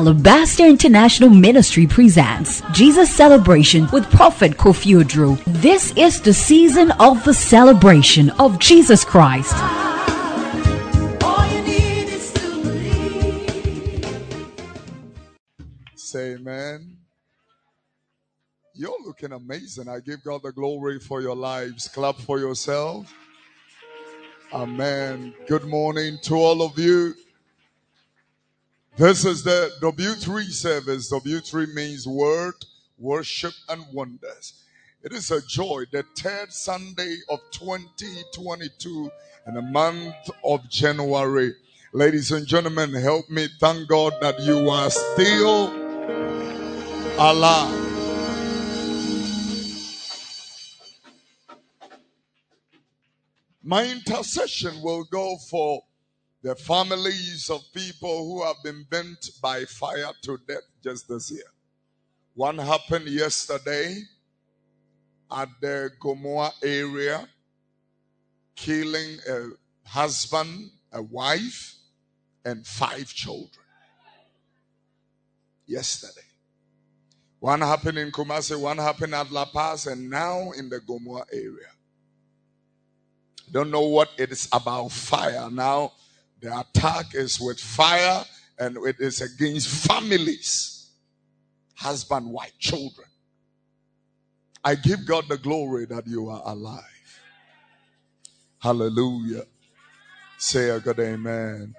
Alabaster International Ministry presents Jesus Celebration with Prophet Kofi Odro. This is the season of the celebration of Jesus Christ. Say amen. You're looking amazing. I give God the glory for your lives. Clap for yourself. Amen. Good morning to all of you. This is the W3 service. W3 means word, worship, and wonders. It is a joy. The third Sunday of 2022 in the month of January. Ladies and gentlemen, help me thank God that you are still alive. My intercession will go for the families of people who have been burnt by fire to death just this year. One happened yesterday at the Gomoa area, killing a husband, a wife, and 5 children. Yesterday. One happened in Kumasi, one happened at La Paz, and now in the Gomoa area. Don't know what it is about fire. Now, the attack is with fire and it is against families. Husband, wife, children. I give God the glory that you are alive. Hallelujah. Say a good amen.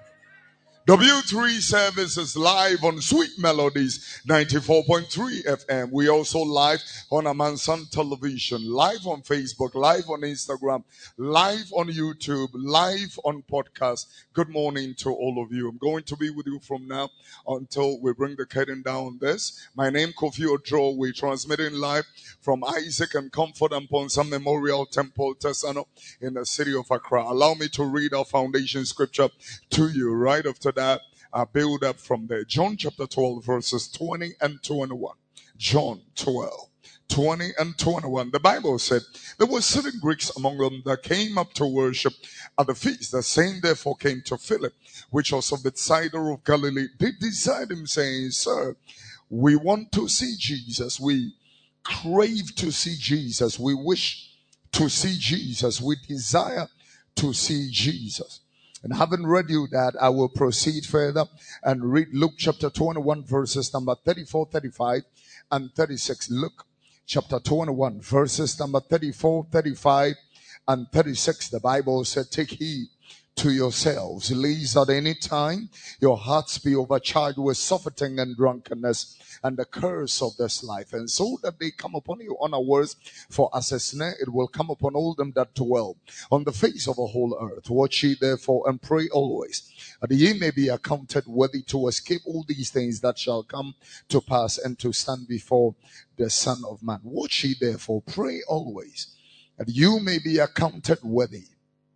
W3 service is live on Sweet Melodies 94.3 FM. We also live on Amansan Television, live on Facebook, live on Instagram, live on YouTube, live on podcast. Good morning to all of you. I'm going to be with you from now until we bring the curtain down on this. My name is Kofi Odro. We're transmitting live from Isaac and Comfort and Ponsa Memorial Temple, Tesano, in the city of Accra. Allow me to read our foundation scripture to you right after that. I build up from there. John chapter 12 verses 20 and 21. John 12, 20 and 21. The Bible said, there were certain Greeks among them that came up to worship at the feast. The same therefore came to Philip, which was of Bethsaida of Galilee. They desired him, saying, Sir, we want to see Jesus. We crave to see Jesus. We wish to see Jesus. We desire to see Jesus. And having read you that, I will proceed further and read Luke chapter 21 verses number 34, 35 and 36. Luke chapter 21 verses number 34, 35 and 36. The Bible said, take heed to yourselves, lest at any time your hearts be overcharged with surfeiting and drunkenness and the curse of this life, and so that they come upon you unawares, for as a snare it will come upon all them that dwell on the face of the whole earth. Watch ye therefore and pray always, that ye may be accounted worthy to escape all these things that shall come to pass, and to stand before the Son of Man. Watch ye therefore, pray always, that you may be accounted worthy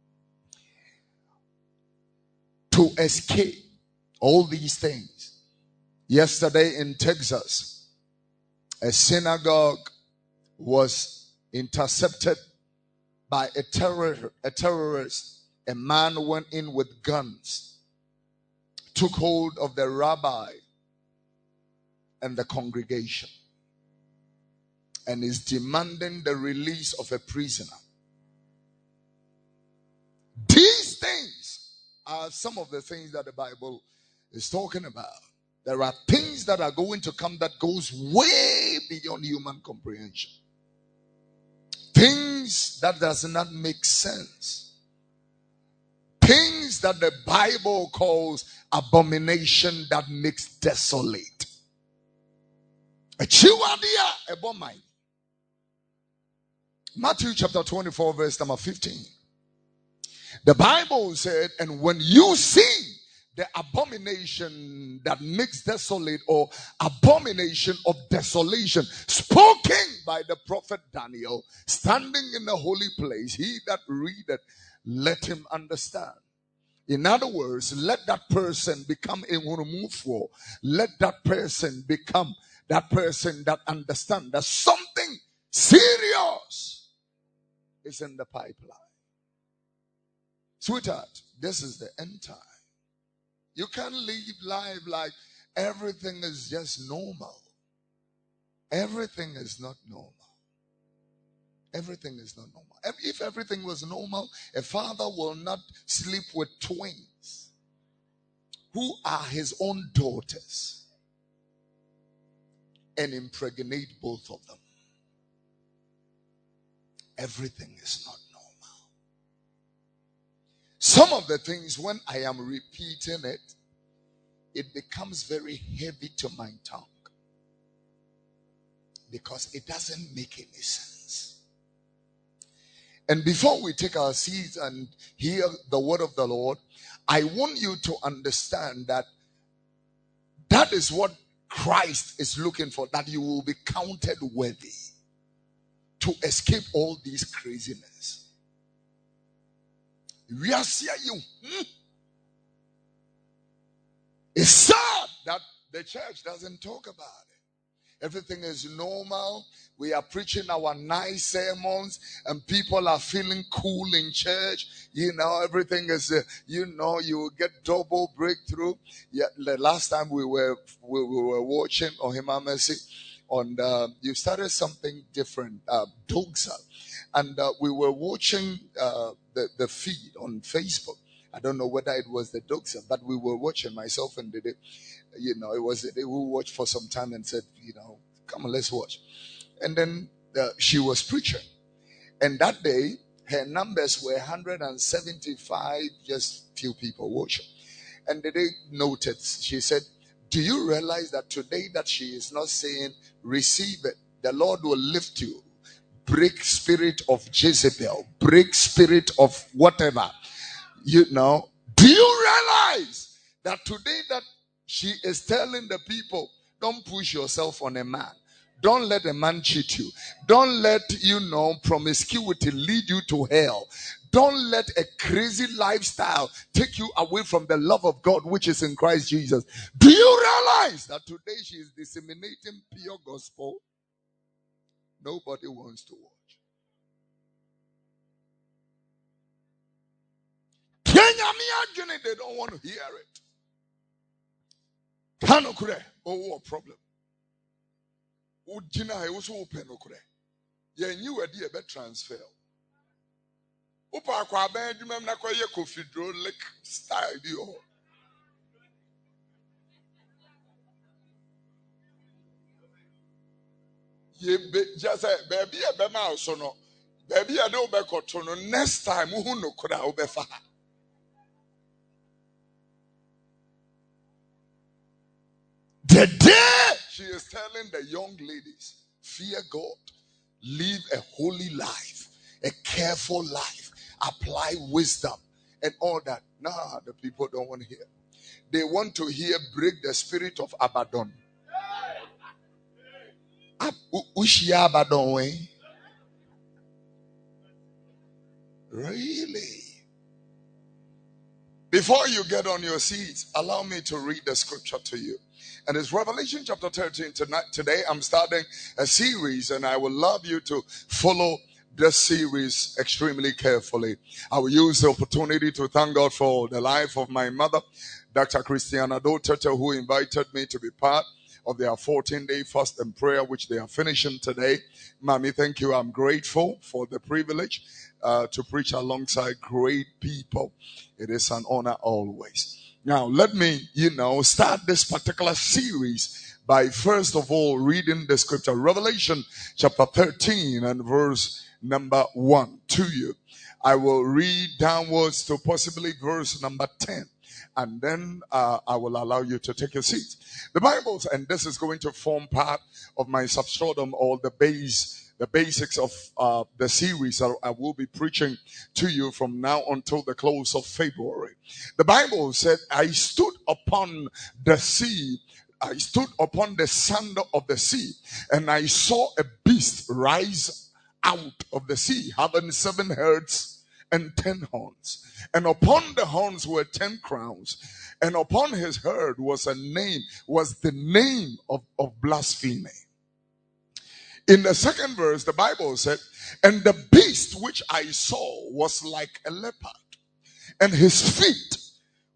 to escape all these things. Yesterday in Texas, a synagogue was intercepted by a terrorist. A man went in with guns, took hold of the rabbi and the congregation, and is demanding the release of a prisoner. These things are some of the things that the Bible is talking about. There are things that are going to come that goes way beyond human comprehension. Things that does not make sense. Things that the Bible calls abomination that makes desolate. Matthew chapter 24 verse number 15. The Bible said, and when you see the abomination that makes desolate, or abomination of desolation, spoken by the prophet Daniel, standing in the holy place, he that readeth, let him understand. In other words, let that person become a Hunumufuo. Let that person become that person that understands that something serious is in the pipeline. Sweetheart, this is the end time. You can't live life like everything is just normal. Everything is not normal. Everything is not normal. If everything was normal, a father will not sleep with twins who are his own daughters and impregnate both of them. Everything is not normal. Some of the things, when I am repeating it, it becomes very heavy to my tongue because it doesn't make any sense. And before we take our seats and hear the word of the Lord, I want you to understand that that is what Christ is looking for, that you will be counted worthy to escape all these craziness. We are seeing you. It's sad that the church doesn't talk about it. Everything is normal. We are preaching our nice sermons and people are feeling cool in church. Everything is, you will get double breakthrough. Yeah, the last time we were watching Ohima Mercy on you started something different, Dogsa. And we were watching the feed on Facebook. I don't know whether it was the Dogsa, but we were watching, myself and Dede. It was they who watched for some time and said, come on, let's watch. And then she was preaching. And that day, her numbers were 175, just few people watching. And they noted, she said, do you realize that today that she is not saying, receive it, the Lord will lift you, break spirit of Jezebel, break spirit of whatever, do you realize that today that she is telling the people, don't push yourself on a man. Don't let a man cheat you. Don't let, promiscuity lead you to hell. Don't let a crazy lifestyle take you away from the love of God which is in Christ Jesus. Do you realize that today she is disseminating pure gospel? Nobody wants to watch. They don't want to hear it. Oh, what problem? Ujina I also open okure. Yeah, you idea be transfer. Upa kwa ben dwuma na kwa ye hydraulic style bi o. Ye be just say baby e be ma so no. Baby e de obekoto no next time hu no kura obefa. The day she is telling the young ladies, fear God, live a holy life, a careful life, apply wisdom and all that. Nah, the people don't want to hear. They want to hear break the spirit of Abaddon. Abaddon. Really? Before you get on your seats, allow me to read the scripture to you. And it's Revelation chapter 13. Today I'm starting a series and I would love you to follow this series extremely carefully. I will use the opportunity to thank God for the life of my mother, Dr. Christiana Dotete, who invited me to be part of their 14-day fast and prayer, which they are finishing today. Mommy, thank you. I'm grateful for the privilege to preach alongside great people. It is an honor always. Now, let me, start this particular series by first of all reading the scripture, Revelation chapter 13 and verse number 1 to you. I will read downwards to possibly verse number 10. And then I will allow you to take your seat. The Bible, and this is going to form part of my substratum or the basics of the series I will be preaching to you from now until the close of February. The Bible said, I stood upon the sea. I stood upon the sand of the sea, and I saw a beast rise out of the sea, having 7 heads and 10 horns. And upon the horns were 10 crowns. And upon his head was the name of blasphemy. In the second verse, the Bible said, and the beast which I saw was like a leopard, and his feet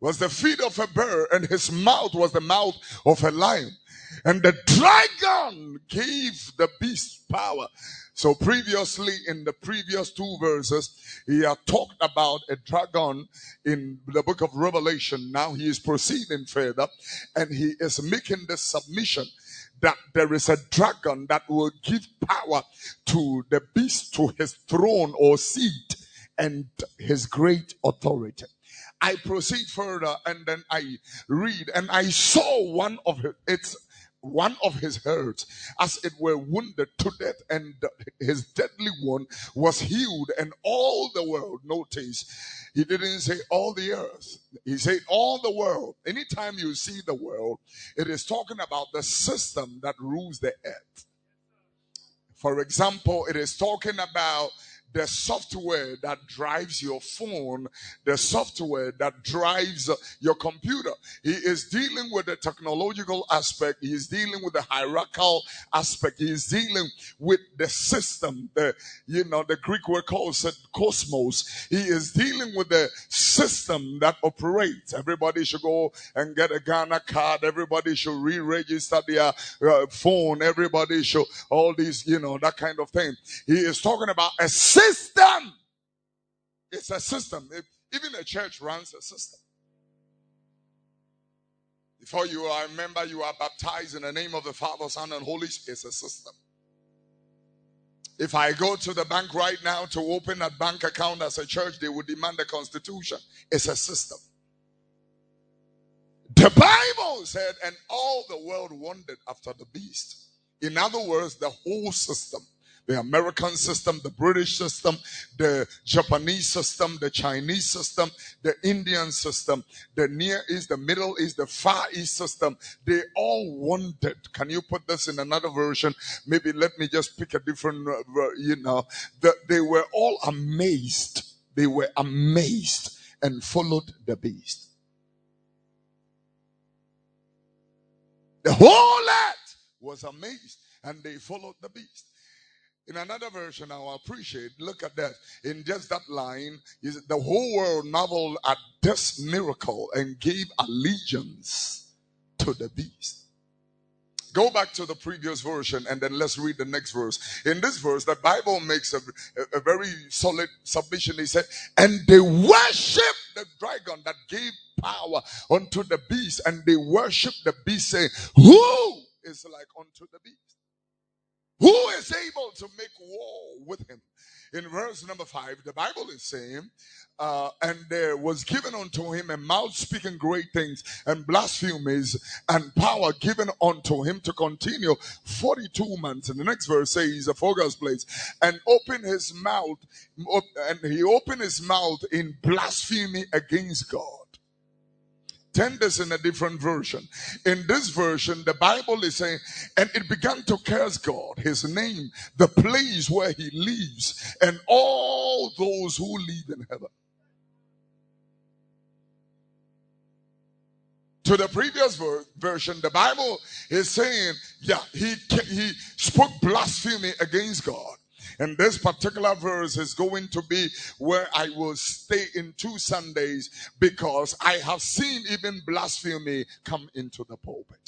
was the feet of a bear, and his mouth was the mouth of a lion. And the dragon gave the beast power. So previously, in the previous two verses, he had talked about a dragon in the book of Revelation. Now he is proceeding further, and he is making the submission that there is a dragon that will give power to the beast, to his throne or seat, and his great authority. I proceed further, and then I read, and I saw one of his herds, as it were, wounded to death, and his deadly wound was healed, and all the world. Notice, he didn't say all the earth. He said all the world. Anytime you see the world, it is talking about the system that rules the earth. For example, it is talking about the software that drives your phone, the software that drives your computer. He is dealing with the technological aspect. He is dealing with the hierarchical aspect. He is dealing with the system. The Greek word calls it cosmos. He is dealing with the system that operates. Everybody should go and get a Ghana card. Everybody should re-register their phone. Everybody should, all these, that kind of thing. He is talking about a system. It's a system. Even a church runs a system. Before I remember you are baptized in the name of the Father, Son, and Holy Spirit. It's a system. If I go to the bank right now to open a bank account as a church, they would demand a constitution. It's a system. The Bible said, and all the world wandered after the beast. In other words, the whole system. The American system, the British system, the Japanese system, the Chinese system, the Indian system, the Near East, the Middle East, the Far East system, they all wanted. Can you put this in another version? Maybe let me just pick a different, they were all amazed. They were amazed and followed the beast. The whole earth was amazed and they followed the beast. In another version, I appreciate, look at that. In just that line, the whole world marveled at this miracle and gave allegiance to the beast. Go back to the previous version and then let's read the next verse. In this verse, the Bible makes a very solid submission. He said, and they worshiped the dragon that gave power unto the beast, and they worshiped the beast, saying, who is like unto the beast? Who is able to make war with him? In verse number 5, the Bible is saying, and there was given unto him a mouth speaking great things and blasphemies, and power given unto him to continue 42 months. And the next verse says, a focus place, and open his mouth, and he opened his mouth in blasphemy against God. Turn this in a different version. In this version, the Bible is saying, and it began to curse God, his name, the place where he lives, and all those who live in heaven. To the previous version, the Bible is saying, he spoke blasphemy against God. And this particular verse is going to be where I will stay in 2 Sundays, because I have seen even blasphemy come into the pulpit.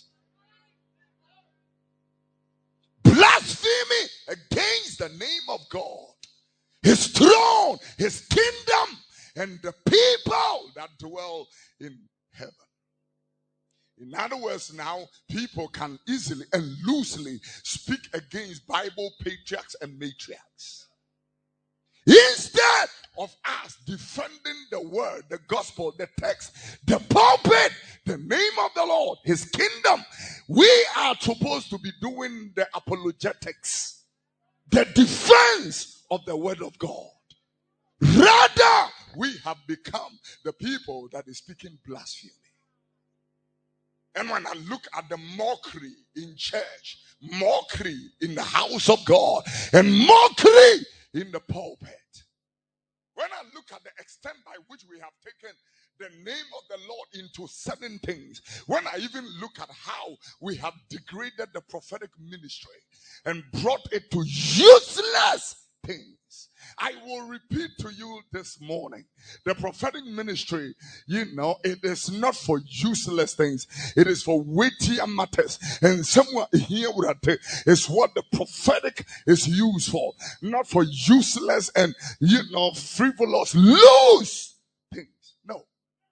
Blasphemy against the name of God, his throne, his kingdom, and the people that dwell in heaven. In other words, now people can easily and loosely speak against Bible patriarchs and matriarchs. Instead of us defending the word, the gospel, the text, the pulpit, the name of the Lord, his kingdom, we are supposed to be doing the apologetics, the defense of the word of God. Rather, we have become the people that is speaking blasphemy. And when I look at the mockery in church, mockery in the house of God, and mockery in the pulpit, when I look at the extent by which we have taken the name of the Lord into certain things, when I even look at how we have degraded the prophetic ministry and brought it to useless things. I will repeat to you this morning. The prophetic ministry, it is not for useless things. It is for weightier matters. And someone here would have taken is what the prophetic is used for. Not for useless and, frivolous, loose things. No.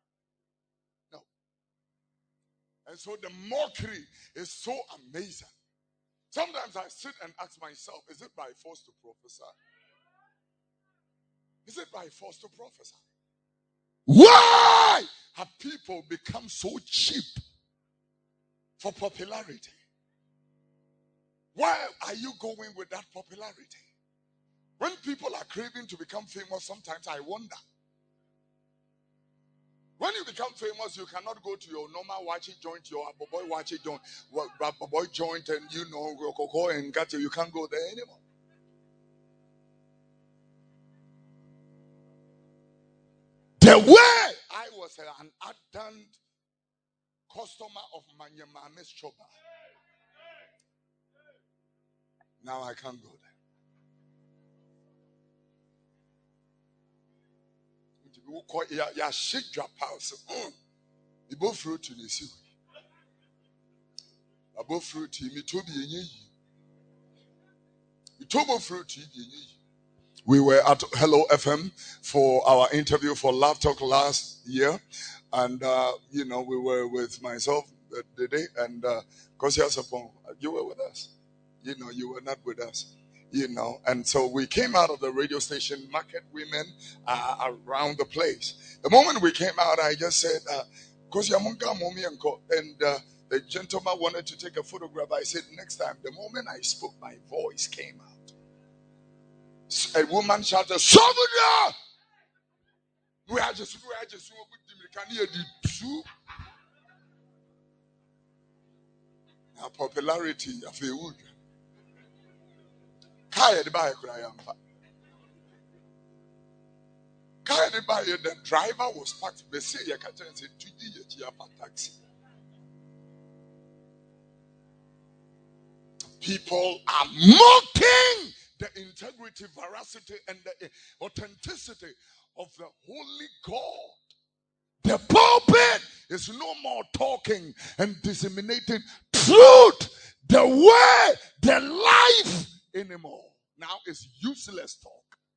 And so the mockery is so amazing. Sometimes I sit and ask myself, is it by force to prophesy? Is it by force to prophesy? Why have people become so cheap for popularity? Where are you going with that popularity? When people are craving to become famous, sometimes I wonder. When you become famous, you cannot go to your normal watching joint, your boy watching joint, boy joint, and and got you can't go there anymore. The way I was an ardent customer of Manyamame's Choba, now I can't go there. Ya shake your pulse. You both fruit to the sea. I both fruit to me to be ye. You told fruit to ye. We were at Hello FM for our interview for Love Talk last year. And, we were with myself the day. And, you were with us. You were not with us. And so we came out of the radio station, market women around the place. The moment we came out, I just said, and the gentleman wanted to take a photograph. I said, next time, the moment I spoke, my voice came out. A woman shouted, "Someone! We are just can hear the two." Now, popularity of a wood. Kaya the buyer could I am. Kaya the buyer, the driver was parked. They say, "You can't say 2 taxi." People are mocking the integrity, veracity, and the authenticity of the Holy God. The pulpit is no more talking and disseminating truth, the way, the life anymore. Now it's useless talk.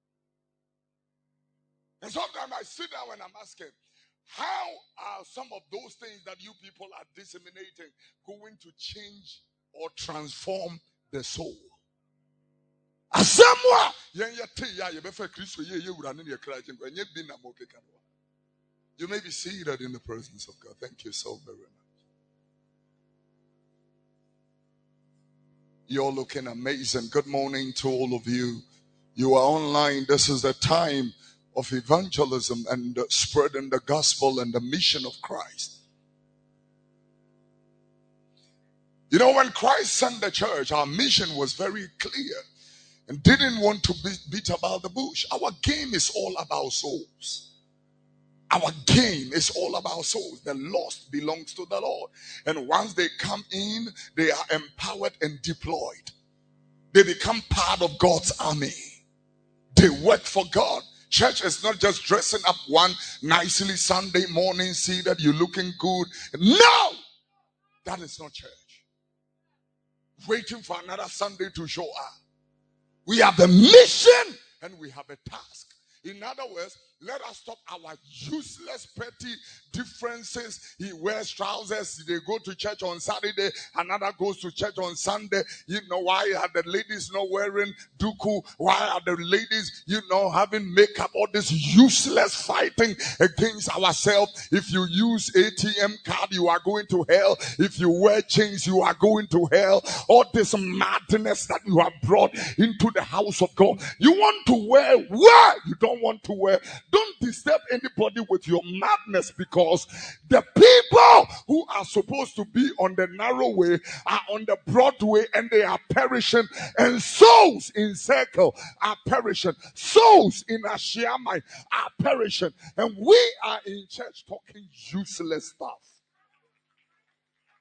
And sometimes I sit down and I'm asking, how are some of those things that you people are disseminating going to change or transform the soul? You may be seated in the presence of God. Thank you so very much. You're looking amazing. Good morning to all of you. You are online. This is the time of evangelism and spreading the gospel and the mission of Christ. When Christ sent the church, our mission was very clear and didn't want to beat about the bush. Our game is all about souls. Our game is all about souls. The lost belongs to the Lord. And once they come in, they are empowered and deployed. They become part of God's army. They work for God. Church is not just dressing up one nicely Sunday morning, see that you're looking good. No! That is not church. Waiting for another Sunday to show up. We have a mission and we have a task. In other words, let us stop our useless petty differences. He wears trousers. They go to church on Saturday. Another goes to church on Sunday. Why are the ladies not wearing duku? Why are the ladies, having makeup? All this useless fighting against ourselves. If you use ATM card, you are going to hell. If you wear chains, you are going to hell. All this madness that you have brought into the house of God. You want to wear what you don't want to wear. Don't disturb anybody with your madness, because the people who are supposed to be on the narrow way are on the broad way and they are perishing, and souls in circle are perishing. Souls in Ashiamai are perishing, and we are in church talking useless stuff.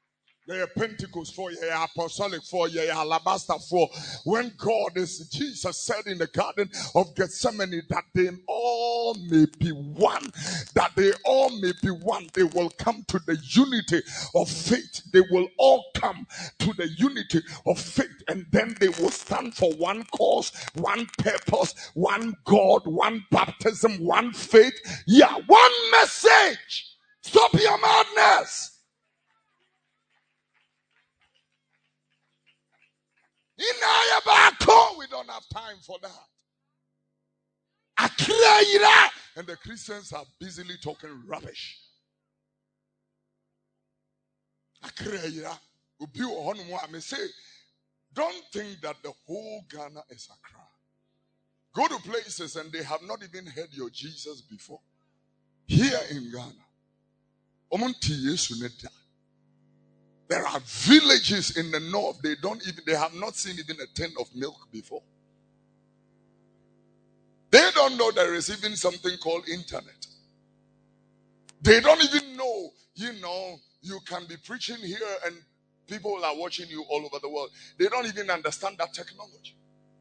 They are Pentecost for, they are apostolic for, they are alabaster for. When Jesus said in the Garden of Gethsemane that they all may be one, that they all may be one, they will come to the unity of faith. They will all come to the unity of faith, and then they will stand for one cause, one purpose, one God, one baptism, one faith. Yeah, one message. Stop your madness. We don't have time for that. And the Christians are busily talking rubbish. I say, don't think that the whole Ghana is Accra. Go to places and they have not even heard your Jesus before. Here in Ghana, there are villages in the north, they have not seen even a tin of milk before. They don't know there is even something called internet. They don't even know, you can be preaching here and people are watching you all over the world. They don't even understand that technology.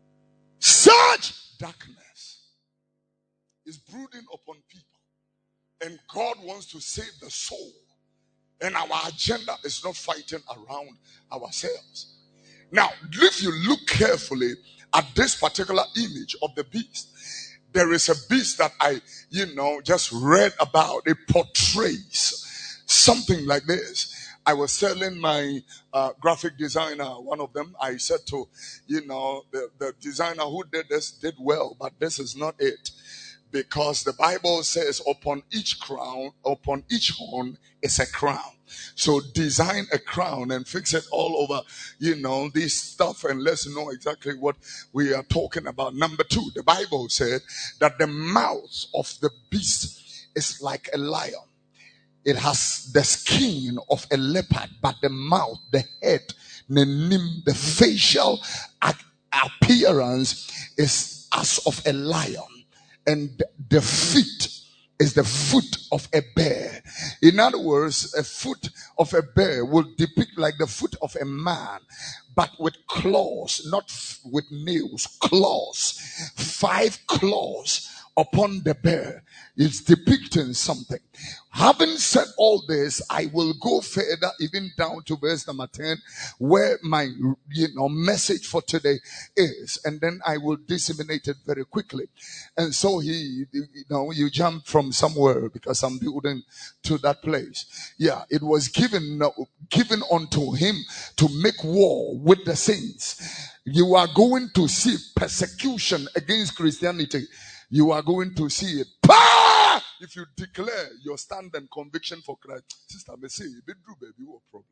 Such darkness is brooding upon people. And God wants to save the soul. And our agenda is not fighting around ourselves. Now, if you look carefully at this particular image of the beast, there is a beast that I, just read about. It portrays something like this. I was telling my graphic designer, one of them, I said to, the designer who did this did well, but this is not it. Because the Bible says upon each crown, upon each horn is a crown. So design a crown and fix it all over, this stuff, and let's know exactly what we are talking about. Number 2, the Bible said that the mouth of the beast is like a lion. It has the skin of a leopard, but the mouth, the head, the facial appearance is as of a lion. And the feet is the foot of a bear. In other words, a foot of a bear will depict like the foot of a man, but with claws, not with nails, claws. 5 claws upon the bear. It's depicting something. Having said all this, I will go further, even down to verse number 10, where my message for today is, and then I will disseminate it very quickly. And so you jump from somewhere because I'm building to that place. Yeah, it was given unto him to make war with the saints. You are going to see persecution against Christianity. You are going to see it. If you declare your stand and conviction for Christ. Sister, may say, baby, what problem?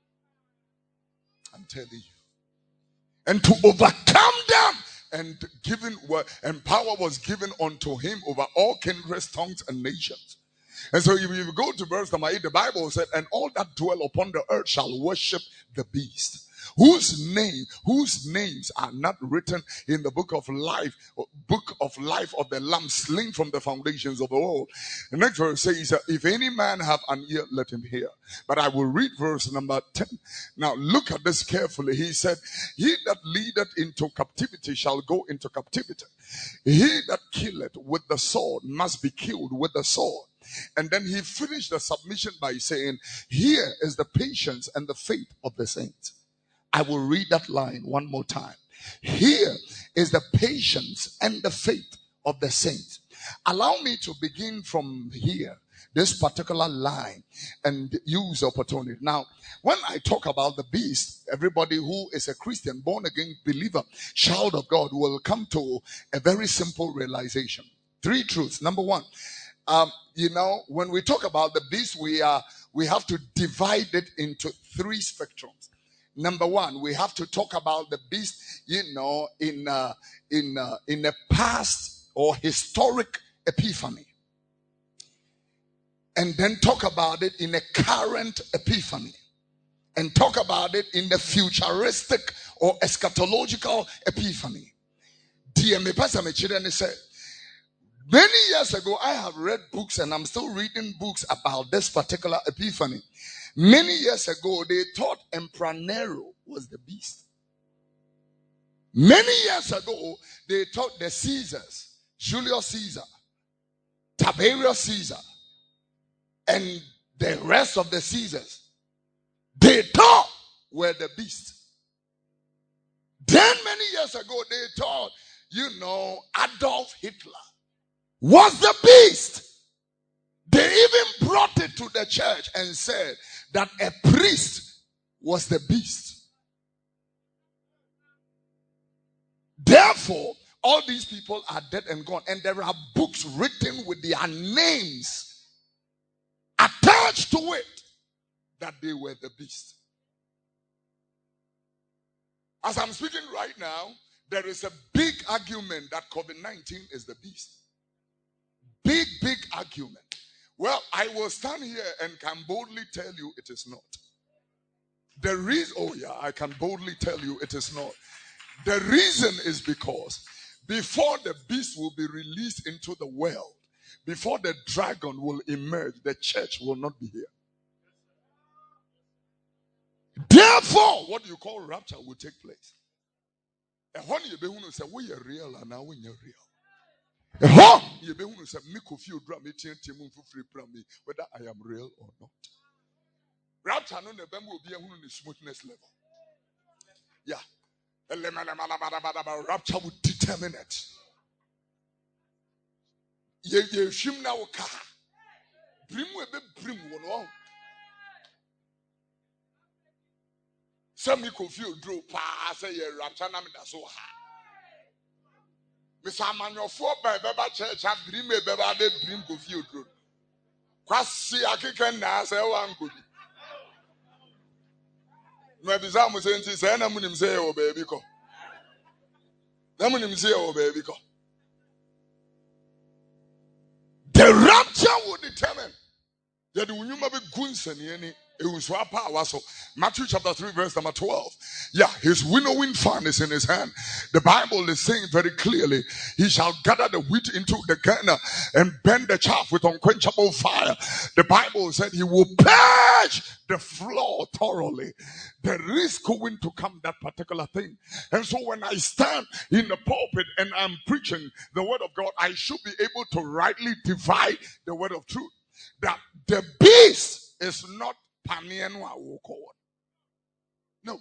I'm telling you. And to overcome them, and power was given unto him over all kindreds, tongues, and nations. And so if you go to verse number 8, the Bible said, and all that dwell upon the earth shall worship the beast, whose names are not written in the book of life of the Lamb, slain from the foundations of the world. The next verse says, if any man have an ear, let him hear. But I will read verse number 10. Now look at this carefully. He said, he that leadeth into captivity shall go into captivity. He that killeth with the sword must be killed with the sword. And then he finished the submission by saying, here is the patience and the faith of the saints. I will read that line one more time. Here is the patience and the faith of the saints. Allow me to begin from here, this particular line, and use opportunity. Now, when I talk about the beast, everybody who is a Christian, born again believer, child of God, will come to a very simple realization. 3 truths. Number 1, when we talk about the beast, we have to divide it into 3 spectrums. Number 1, we have to talk about the beast, in a past or historic epiphany. And then talk about it in a current epiphany. And talk about it in the futuristic or eschatological epiphany. Many years ago, I have read books, and I'm still reading books about this particular epiphany. Many years ago, they thought Emperor Nero was the beast. Many years ago, they thought the Caesars, Julius Caesar, Tiberius Caesar, and the rest of the Caesars, they thought were the beast. Then many years ago, they thought, Adolf Hitler was the beast. They even brought it to the church and said that a priest was the beast. Therefore, all these people are dead and gone. And there are books written with their names attached to it that they were the beast. As I'm speaking right now, there is a big argument that COVID-19 is the beast. Big argument. Well, I will stand here and can boldly tell you it is not. I can boldly tell you it is not. The reason is because before the beast will be released into the world, before the dragon will emerge, the church will not be here. Therefore, what you call rapture will take place. And when you be say we are real and now we are real. You be say me confuse drum whether I am real or not. Rapture no ne bem will be a smoothness level. Yeah. Rapture would determine it. Ye shim na wo ka. Brim we be brim wo. Some me confuse draw pa say ye rapture na me da so ha. Me sa manofo ba beba church have dream e beba be dream confuse draw. Kwasi akeka na say wan go bi. No be za mo say nti say na munim say o baby ko. Na munim say o baby ko. The rapture will determine that unyuma be gunsani ani Matthew chapter 3 verse number 12. Yeah, his winnowing fan is in his hand. The Bible is saying very clearly, he shall gather the wheat into the garner and burn the chaff with unquenchable fire. The Bible said he will purge the floor thoroughly. There is going to come that particular thing. And so when I stand in the pulpit and I'm preaching the word of God, I should be able to rightly divide the word of truth. That the beast is not Panienwa Woko. No.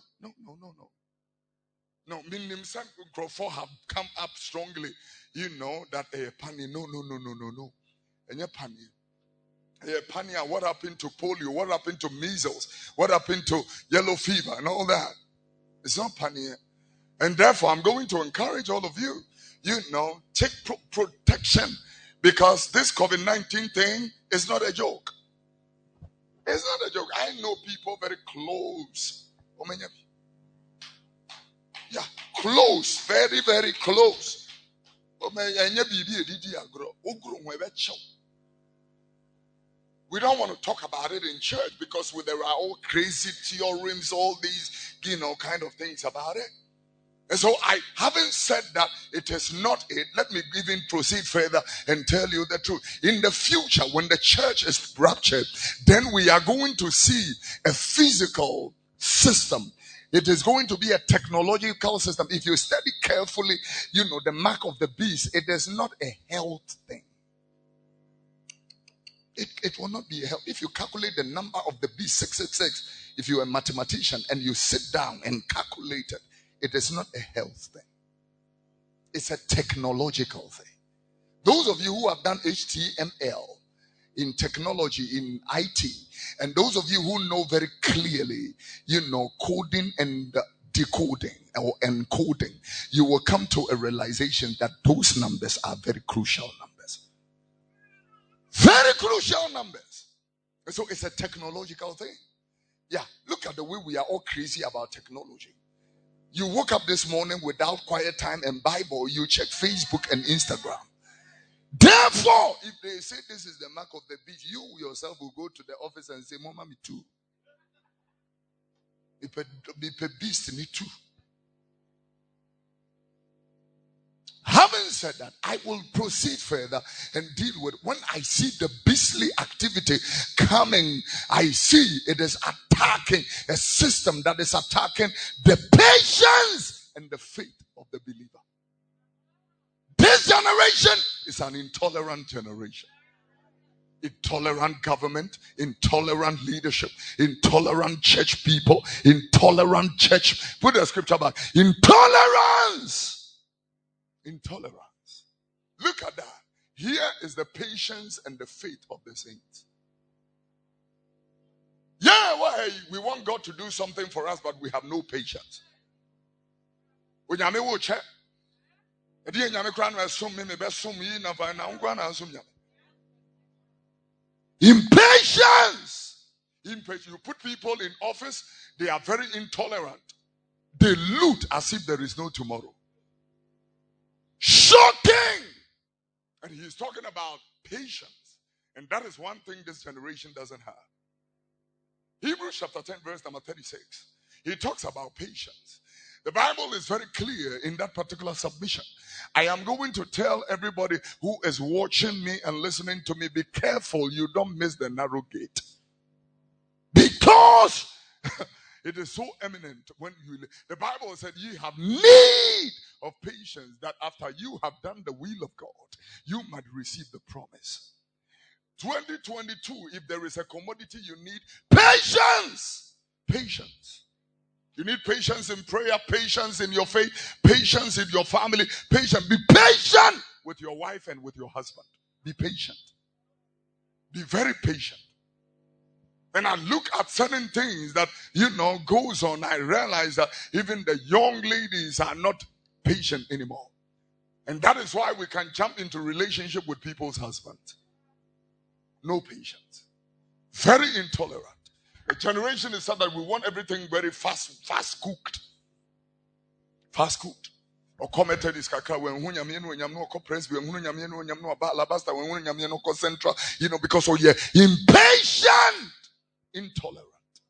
No, meaning some Crawford have come up strongly, that a pani. No. And your pani. What happened to polio? What happened to measles? What happened to yellow fever and all that? It's not pani. And therefore, I'm going to encourage all of you, take protection, because this COVID-19 thing is not a joke. It's not a joke. I know people very close. Yeah, close, very, very close. We don't want to talk about it in church because there are all crazy theorems, all these, kind of things about it. And so I haven't said that it is not it. Let me even proceed further and tell you the truth. In the future, when the church is raptured, then we are going to see a physical system. It is going to be a technological system. If you study carefully, the mark of the beast, it is not a health thing. It will not be a health. If you calculate the number of the beast, 666, if you're a mathematician and you sit down and calculate it, it is not a health thing. It's a technological thing. Those of you who have done HTML in technology, in IT, and those of you who know very clearly, coding and decoding or encoding, you will come to a realization that those numbers are very crucial numbers. Very crucial numbers. And so it's a technological thing. Yeah, look at the way we are all crazy about technology. You woke up this morning without quiet time and Bible, you check Facebook and Instagram. Therefore, if they say this is the mark of the beast, you yourself will go to the office and say, Mama, me too. Be beast, me too. Having Jesus said that I will proceed further and deal with, when I see the beastly activity coming, I see it is attacking a system that is attacking the patience and the faith of the believer. This generation is an intolerant generation. Intolerant government, intolerant leadership, intolerant church people, intolerant church. Put the scripture back. Intolerance. Intolerance. Look at that. Here is the patience and the faith of the saints. Yeah, well, we want God to do something for us, but we have no patience. Impatience. Impatience. You put people in office, they are very intolerant. They loot as if there is no tomorrow. Shocking. And he's talking about patience. And that is one thing this generation doesn't have. Hebrews chapter 10 verse number 36. He talks about patience. The Bible is very clear in that particular submission. I am going to tell everybody who is watching me and listening to me, be careful you don't miss the narrow gate. Because it is so eminent when you, the Bible said, ye have need of patience, that after you have done the will of God, you might receive the promise. 2022, if there is a commodity you need, patience. Patience. You need patience in prayer, patience in your faith, patience in your family, patience. Be patient with your wife and with your husband. Be patient. Be very patient. When I look at certain things that, goes on, I realize that even the young ladies are not patient anymore. And that is why we can jump into relationship with people's husbands. No patience. Very intolerant. The generation is said that we want everything very fast cooked. Fast cooked. Or commented is kaka when no press when no alabasta when no central, because impatient, intolerant.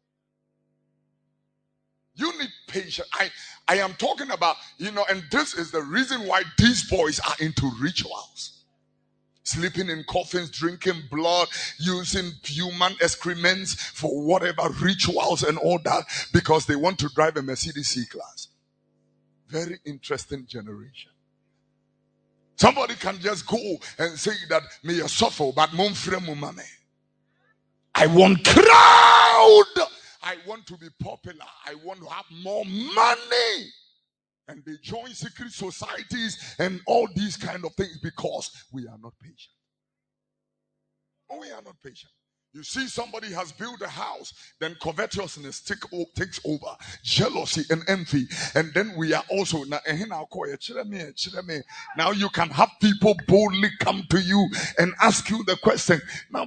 You need patience. I am talking about, and this is the reason why these boys are into rituals. Sleeping in coffins, drinking blood, using human excrements for whatever rituals and all that, because they want to drive a Mercedes C-Class. Very interesting generation. Somebody can just go and say that, may you suffer, but I want crowd. I want to be popular. I want to have more money. And they join secret societies and all these kind of things because we are not patient. Oh, we are not patient. You see somebody has built a house, then covetousness takes over, jealousy and envy. And then we are also, now you can have people boldly come to you and ask you the question. Now,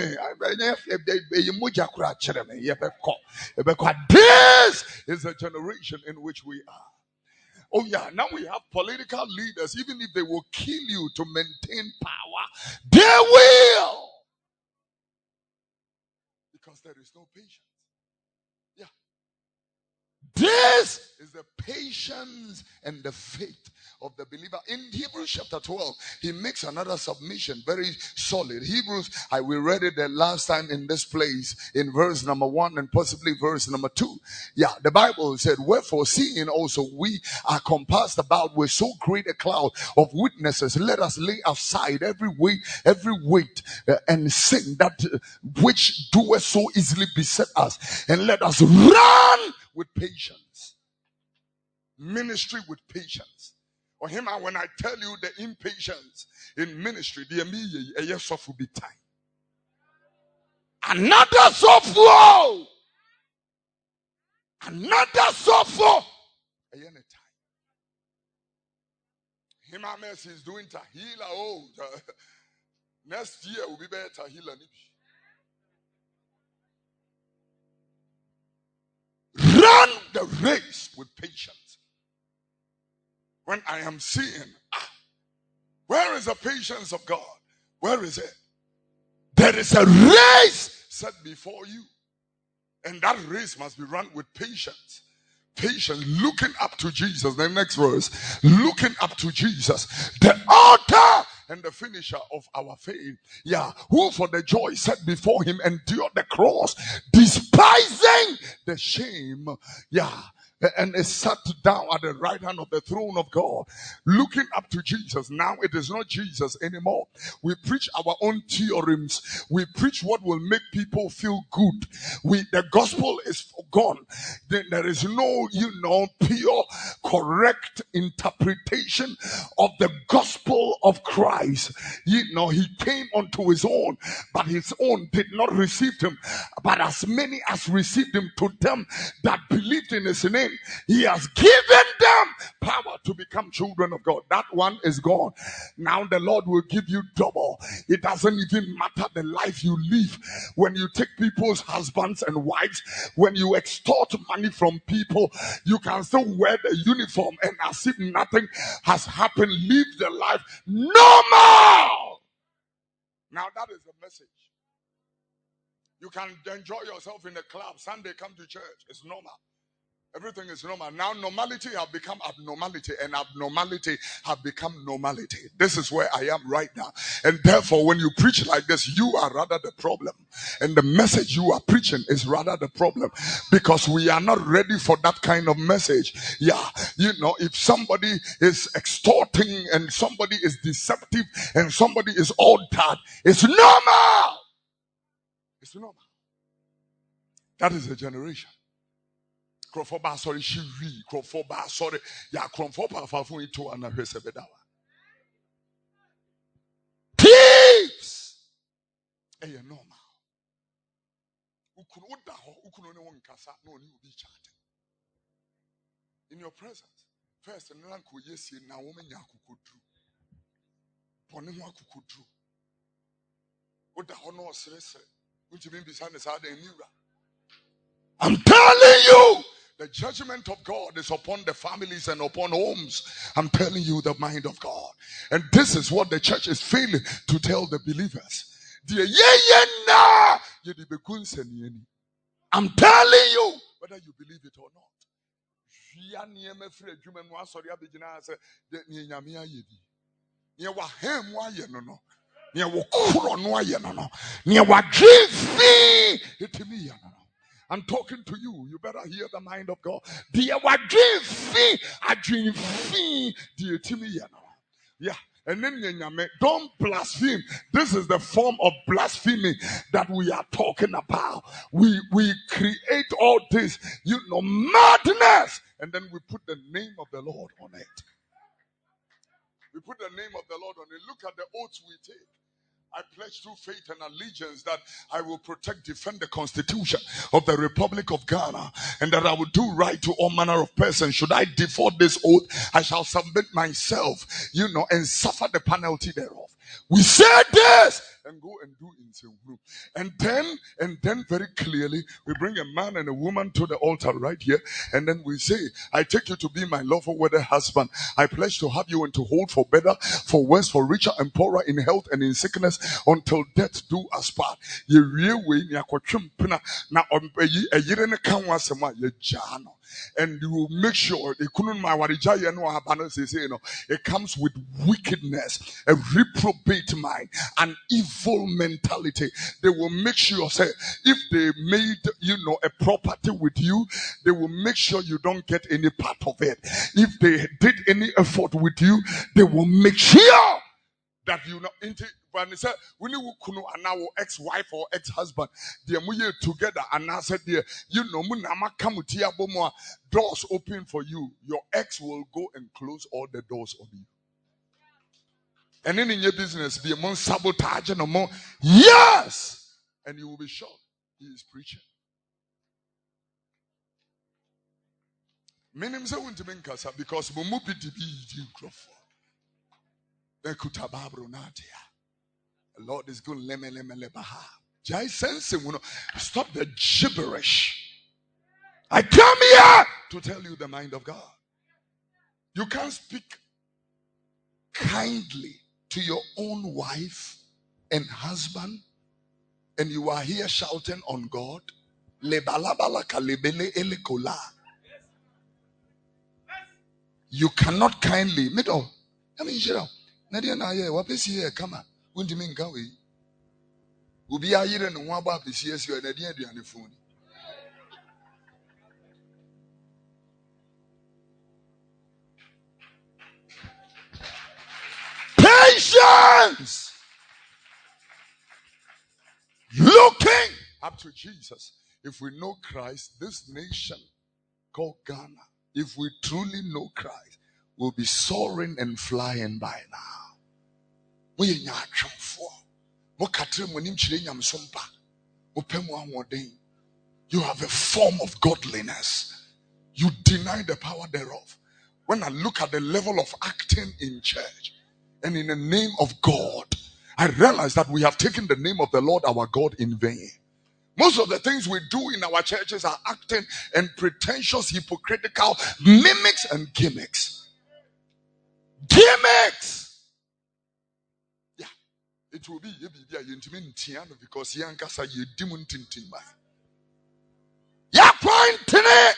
this is a generation in which we are. Oh yeah, now we have political leaders, even if they will kill you to maintain power, they will. Because there is no patience. Yeah. This is the patience and the faith of the believer. In Hebrews chapter 12, he makes another submission, very solid. Hebrews, we read it the last time in this place, in verse number 1 and possibly verse number 2. Yeah, the Bible said, wherefore seeing also we are compassed about with so great a cloud of witnesses, let us lay aside every weight and sin that which doeth so easily beset us, and let us run with patience. Ministry with patience. Or him, when I tell you the impatience in ministry, the immediate a yes of will be time. Another software. Another software. A year time. Him, is doing tahila. Oh, next year will be better tahila. Run the race with patience. When I am seeing, where is the patience of God? Where is it? There is a race set before you. And that race must be run with patience. Patience, looking up to Jesus. The next verse, looking up to Jesus, the author and the finisher of our faith. Yeah, who for the joy set before him endured the cross, despising the shame. Yeah. And is sat down at the right hand of the throne of God, looking up to Jesus. Now it is not Jesus anymore. We preach our own theorems. We preach what will make people feel good. The gospel is gone. There is no, pure, correct interpretation of the gospel of Christ. He came unto his own, but his own did not receive him. But as many as received him, to them that believed in his name, he has given them power to become children of God. That one is gone. Now the Lord will give you double. It doesn't even matter the life you live. When you take people's husbands and wives, when you extort money from people, you can still wear the uniform and as if nothing has happened, live the life normal. Now that is the message. You can enjoy yourself in the club. Sunday, come to church. It's normal. Everything is normal. Now normality have become abnormality, and abnormality have become normality. This is where I am right now. And therefore, when you preach like this, you are rather the problem. And the message you are preaching is rather the problem. Because we are not ready for that kind of message. Yeah. If somebody is extorting and somebody is deceptive and somebody is all that, it's normal. It's normal. That is a generation. Thieves. Normal. In your presence. First, and then I'm telling you, the judgment of God is upon the families and upon homes. I'm telling you the mind of God. And this is what the church is failing to tell the believers. I'm telling you, whether you believe it or not. I'm talking to you. You better hear the mind of God. Yeah. And then don't blaspheme. This is the form of blasphemy that we are talking about. We create all this, madness, and then we put the name of the Lord on it. We put the name of the Lord on it. Look at the oaths we take. I pledge through faith and allegiance that I will protect, defend the Constitution of the Republic of Ghana, and that I will do right to all manner of persons. Should I default this oath, I shall submit myself, and suffer the penalty thereof. We said this and go and do in Senguru. And then very clearly, we bring a man and a woman to the altar right here. And then we say, I take you to be my lawful wedded husband. I pledge to have you and to hold for better, for worse, for richer and poorer, in health and in sickness, until death do us part. And you will make sure it comes with wickedness, a reprobate mind, an evil mentality. They will make sure, say, if they made a property with you, they will make sure you don't get any part of it. If they did any effort with you, they will make sure that when they say we need kuno and our ex-wife or ex-husband, they are together and I said there, doors open for you. Your ex will go and close all the doors on you. And then in your business, be a more sabotage and a more yes, and you will be shocked. He is preaching. Many say want to make casa because Mumupi DB Crawford. The Lord is good. Jai sense, stop the gibberish. I come here to tell you the mind of God. You can't speak kindly to your own wife and husband, and you are here shouting on God. You cannot kindly middle. I mean, shut up. Nadia na ye wapesi here come. Wundi minga we. Ubi ayire no wa ba pesi yes you nadia aduane phone. Patience. Looking up to Jesus. If we know Christ, this nation called Ghana, if we truly know Christ, we'll be soaring and flying by now. You have a form of godliness. You deny the power thereof. When I look at the level of acting in church and in the name of God, I realize that we have taken the name of the Lord our God in vain. Most of the things we do in our churches are acting and pretentious, hypocritical mimics and gimmicks. Gimmicks! Yeah. It will be because Yankasa ye demon tintin. Ya pointing it!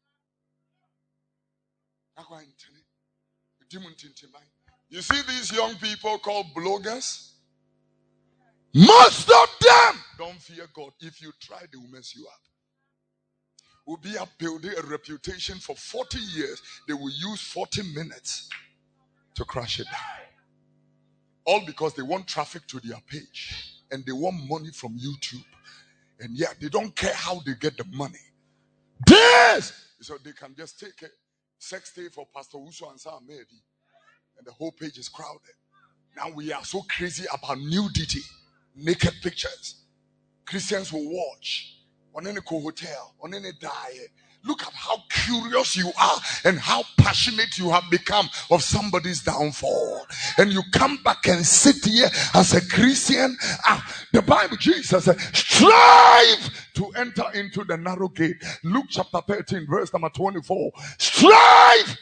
You see these young people called bloggers? Most of them don't fear God. If you try, they will mess you up. Will be up building a reputation for 40 years. They will use 40 minutes to crash it down. All because they want traffic to their page and they want money from YouTube. And yeah, they don't care how they get the money. This! So they can just take a sex tape for Pastor Uso and Sam Mehdi, and the whole page is crowded. Now we are so crazy about nudity, naked pictures. Christians will watch on any hotel, on any diet. Look at how curious you are and how passionate you have become of somebody's downfall. And you come back and sit here as a Christian. The Bible, Jesus said, strive to enter into the narrow gate. Luke chapter 13, verse number 24. Strive.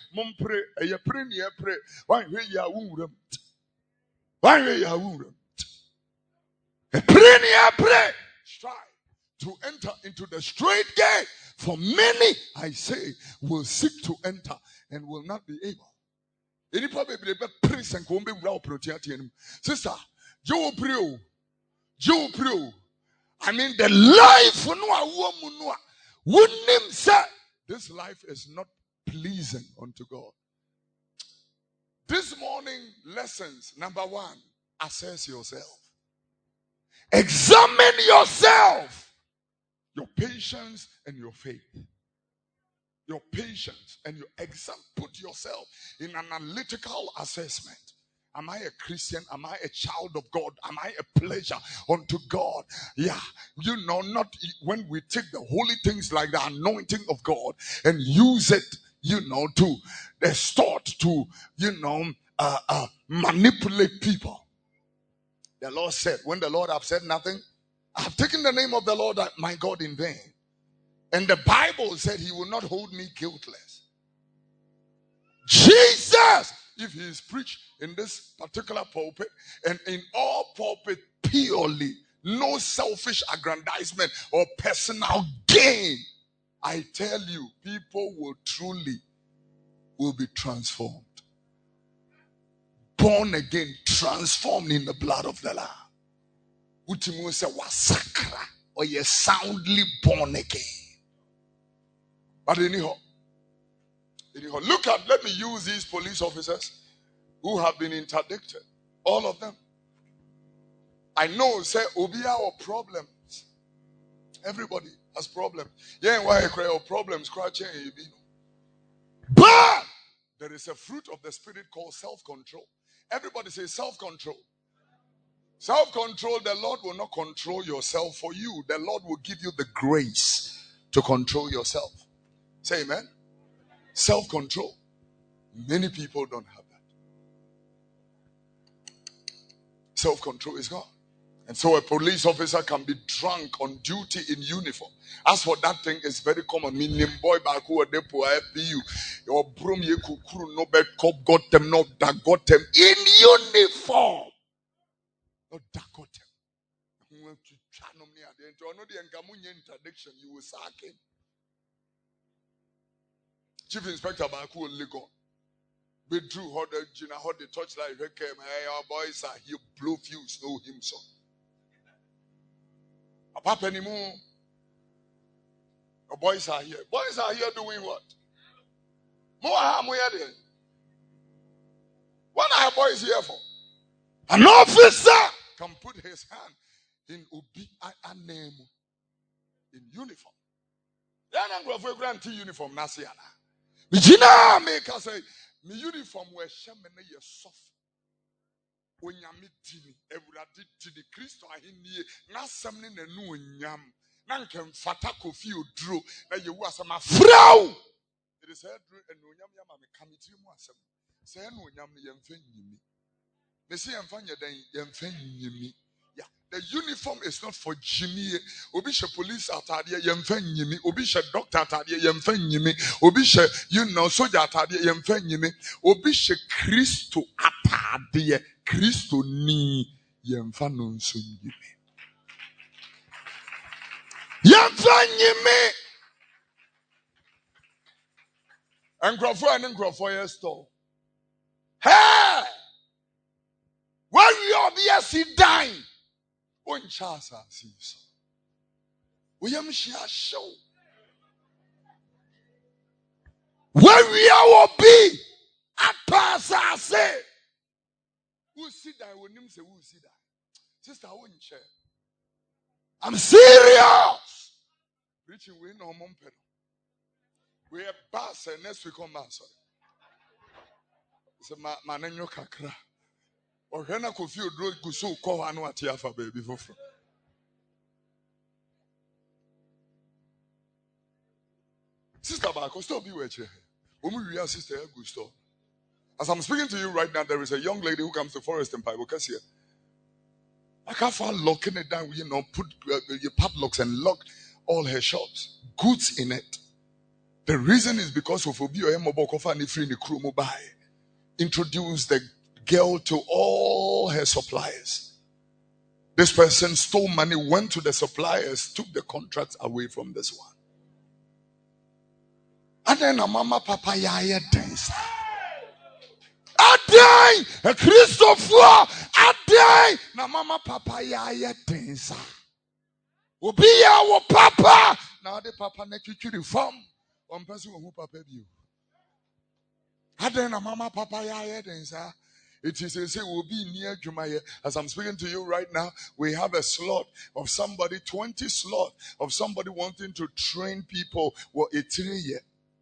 Strive to enter into the straight gate. For many, I say, will seek to enter and will not be able. Sister, Joe Prio. I mean, the life this life is not pleasing unto God. This morning, lessons. Number 1, assess yourself. Examine yourself. Your patience and your faith. Your patience and your exam. Put yourself in an analytical assessment. Am I a Christian? Am I a child of God? Am I a pleasure unto God? Yeah. Not when we take the holy things like the anointing of God and use it, to distort, to, manipulate people. The Lord said, when the Lord have said nothing, I have taken the name of the Lord my God in vain. And the Bible said he will not hold me guiltless. Jesus, if he is preached in this particular pulpit and in all pulpit purely, no selfish aggrandizement or personal gain, I tell you, people will be transformed. Born again, transformed in the blood of the Lamb. Utimu se wasakra, or ye soundly born again. But anyhow, let me use these police officers who have been interdicted. All of them. I know, say, Obia or problems. Everybody has problems. Yeah, why I cry or problems, scratching. But there is a fruit of the Spirit called self-control. Everybody say self-control. Self-control, the Lord will not control yourself for you. The Lord will give you the grace to control yourself. Say amen. Self-control. Many people don't have that. Self-control is gone. And so a police officer can be drunk on duty in uniform. As for that thing, it's very common. Meaning boy back who are depo FPU. Your broom ye kukuru no bed cop got them, no that got them in uniform. No that got them. Interdiction, you will sack him. Chief Inspector Baku will go. Be true, how the torchlight came. Hey, our boys are here, blow fuse, know him so. Apart anymore. Our boys are here. Boys are here doing what? More harm we are there. What are our boys here for? An officer can put his hand in Obi name in uniform. Then I'm going to grant uniform Nasiana. Mijina make us say, my uniform where shamene ye soft. When you meet Tini, every Tini Christo ahini na samni ne nu nyam. Nankem fatako fi odro na ye wa sama frau. It is said and no nyam yam me committee mu asem. Say no nyam ne yemfa nyimi. Me say yemfa nyeden yemfa nyimi. Yeah, the uniform is not for Jimmy. Obi she police atade yemfa nyimi. Obi she doctor atade yemfa nyimi. Obi she soldier atade yemfa nyimi. Obi she Christo atade Christo ni yemfa no nso nyimi. Yemfa nyimi. And Crawford yes store. Hey! When you are there, sit down. On Chasa sees. We am share show. Where we are be at pass I say. Who sit down when him say who sit down? Sister, I wouldn't share. I'm serious. Reaching we no mumped. We are pass and next week come back. So my name no kakra. Or when I could feel drug go so call and what Tiafa baby for. Sister Barco, stop be with you. We are sister Gusto. As I'm speaking to you right now, there is a young lady who comes to Forest and Pipe. Here. I can't find locking it down, put your padlocks and lock all her shops. Goods in it. The reason is because of Obi or Mobokofa and free in the crew mobile. Introduce the girl to all her suppliers. This person stole money, went to the suppliers, took the contracts away from this one. And then a mama papa yaya danced. A day, a Christopher, a day, na mama papa yaya danced. Obi ya papa, now the papa ne kichuri form. One person who papa view. A day na mama papa yaya danced. It is a say will be near Jumaya. As I'm speaking to you right now, we have a slot of somebody, 20 slot of somebody wanting to train people for a 3 year.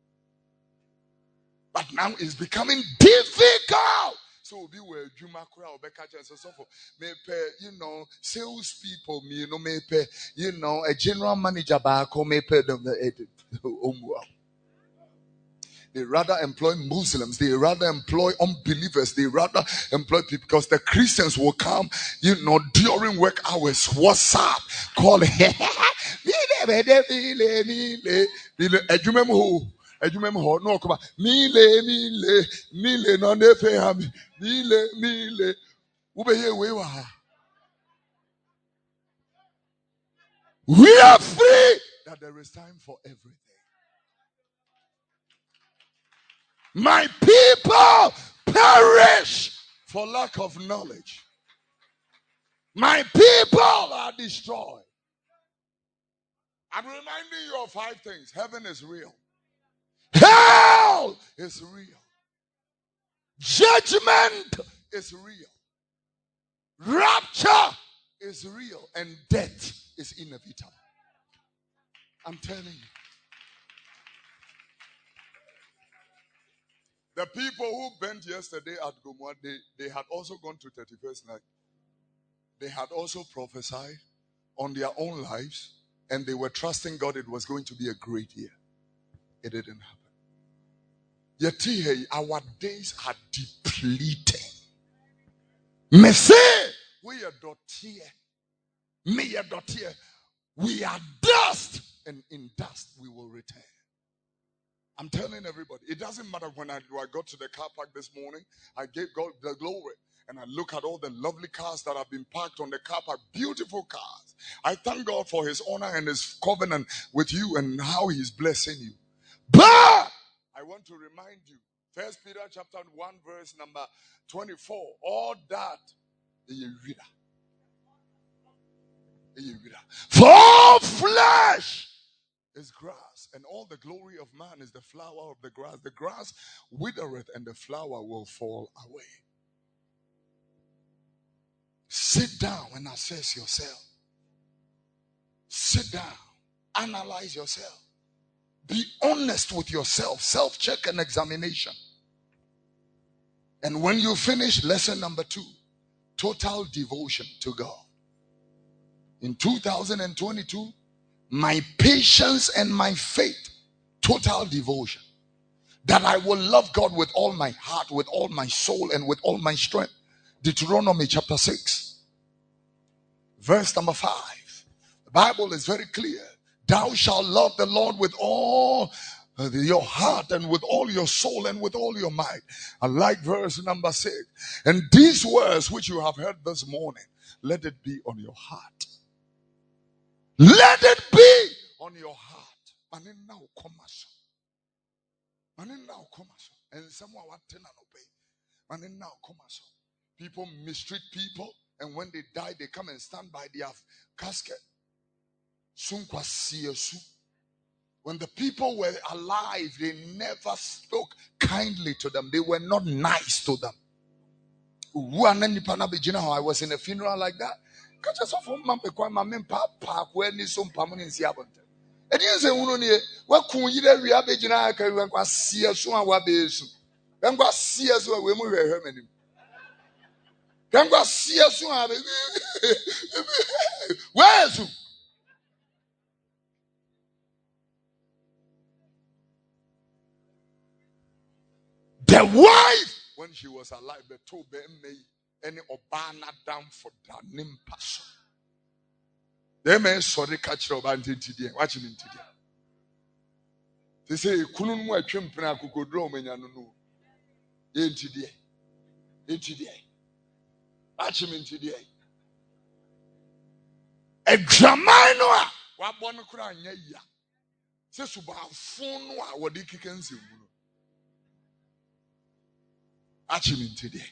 But now it's becoming difficult. So we'll be where Juma Kura or Becca and so forth. Maybe, sales people, maybe, a general manager back or maybe they rather employ Muslims. They rather employ unbelievers. They rather employ people because the Christians will come, during work hours. What's up? Call no come mile no nefe hami mile ubeye wewa. We are free that there is time for everything. My people perish for lack of knowledge. My people are destroyed. I'm reminding you of 5 things. Heaven is real. Hell is real. Judgment is real. Rapture is real. And death is inevitable. I'm telling you. The people who bent yesterday at Gomwa, they had also gone to 31st night. They had also prophesied on their own lives, and they were trusting God it was going to be a great year. It didn't happen. Yet our days are depleting. Me say, we are dottier. Me are dottier. We are dust, and in dust we will return. I'm telling everybody, it doesn't matter when I got to the car park this morning, I gave God the glory. And I look at all the lovely cars that have been parked on the car park, beautiful cars. I thank God for his honor and his covenant with you and how he's blessing you. But I want to remind you First Peter chapter 1 verse number 24. All that. For all flesh is grass, and all the glory of man is the flower of the grass. The grass withereth, and the flower will fall away. Sit down and assess yourself. Sit down. Analyze yourself. Be honest with yourself. Self-check and examination. And when you finish, lesson number 2, total devotion to God. In 2022, my patience and my faith, total devotion. That I will love God with all my heart, with all my soul, and with all my strength. Deuteronomy chapter 6, verse number 5. The Bible is very clear. Thou shalt love the Lord with all your heart and with all your soul and with all your might. I like verse number 6. And these words which you have heard this morning, let it be on your heart. Let it be on your heart. And someone people mistreat people, and when they die, they come and stand by their casket. When the people were alive, they never spoke kindly to them. They were not nice to them. I was in a funeral like that. And you say, what can you do? We have a general career. We see us on our base. Then go see us when we move here. Then go see us on our base. Where's you? The wife, when she was alive, the two me any obana down for that name passion. They may sorry catch your band today. Watch him today. They say, Kunun wa chimpna kukodro menyanu. In today. Watch him today. A Jamanoa. What one cry, ya. Says Suba phone what they can see. Watch him today.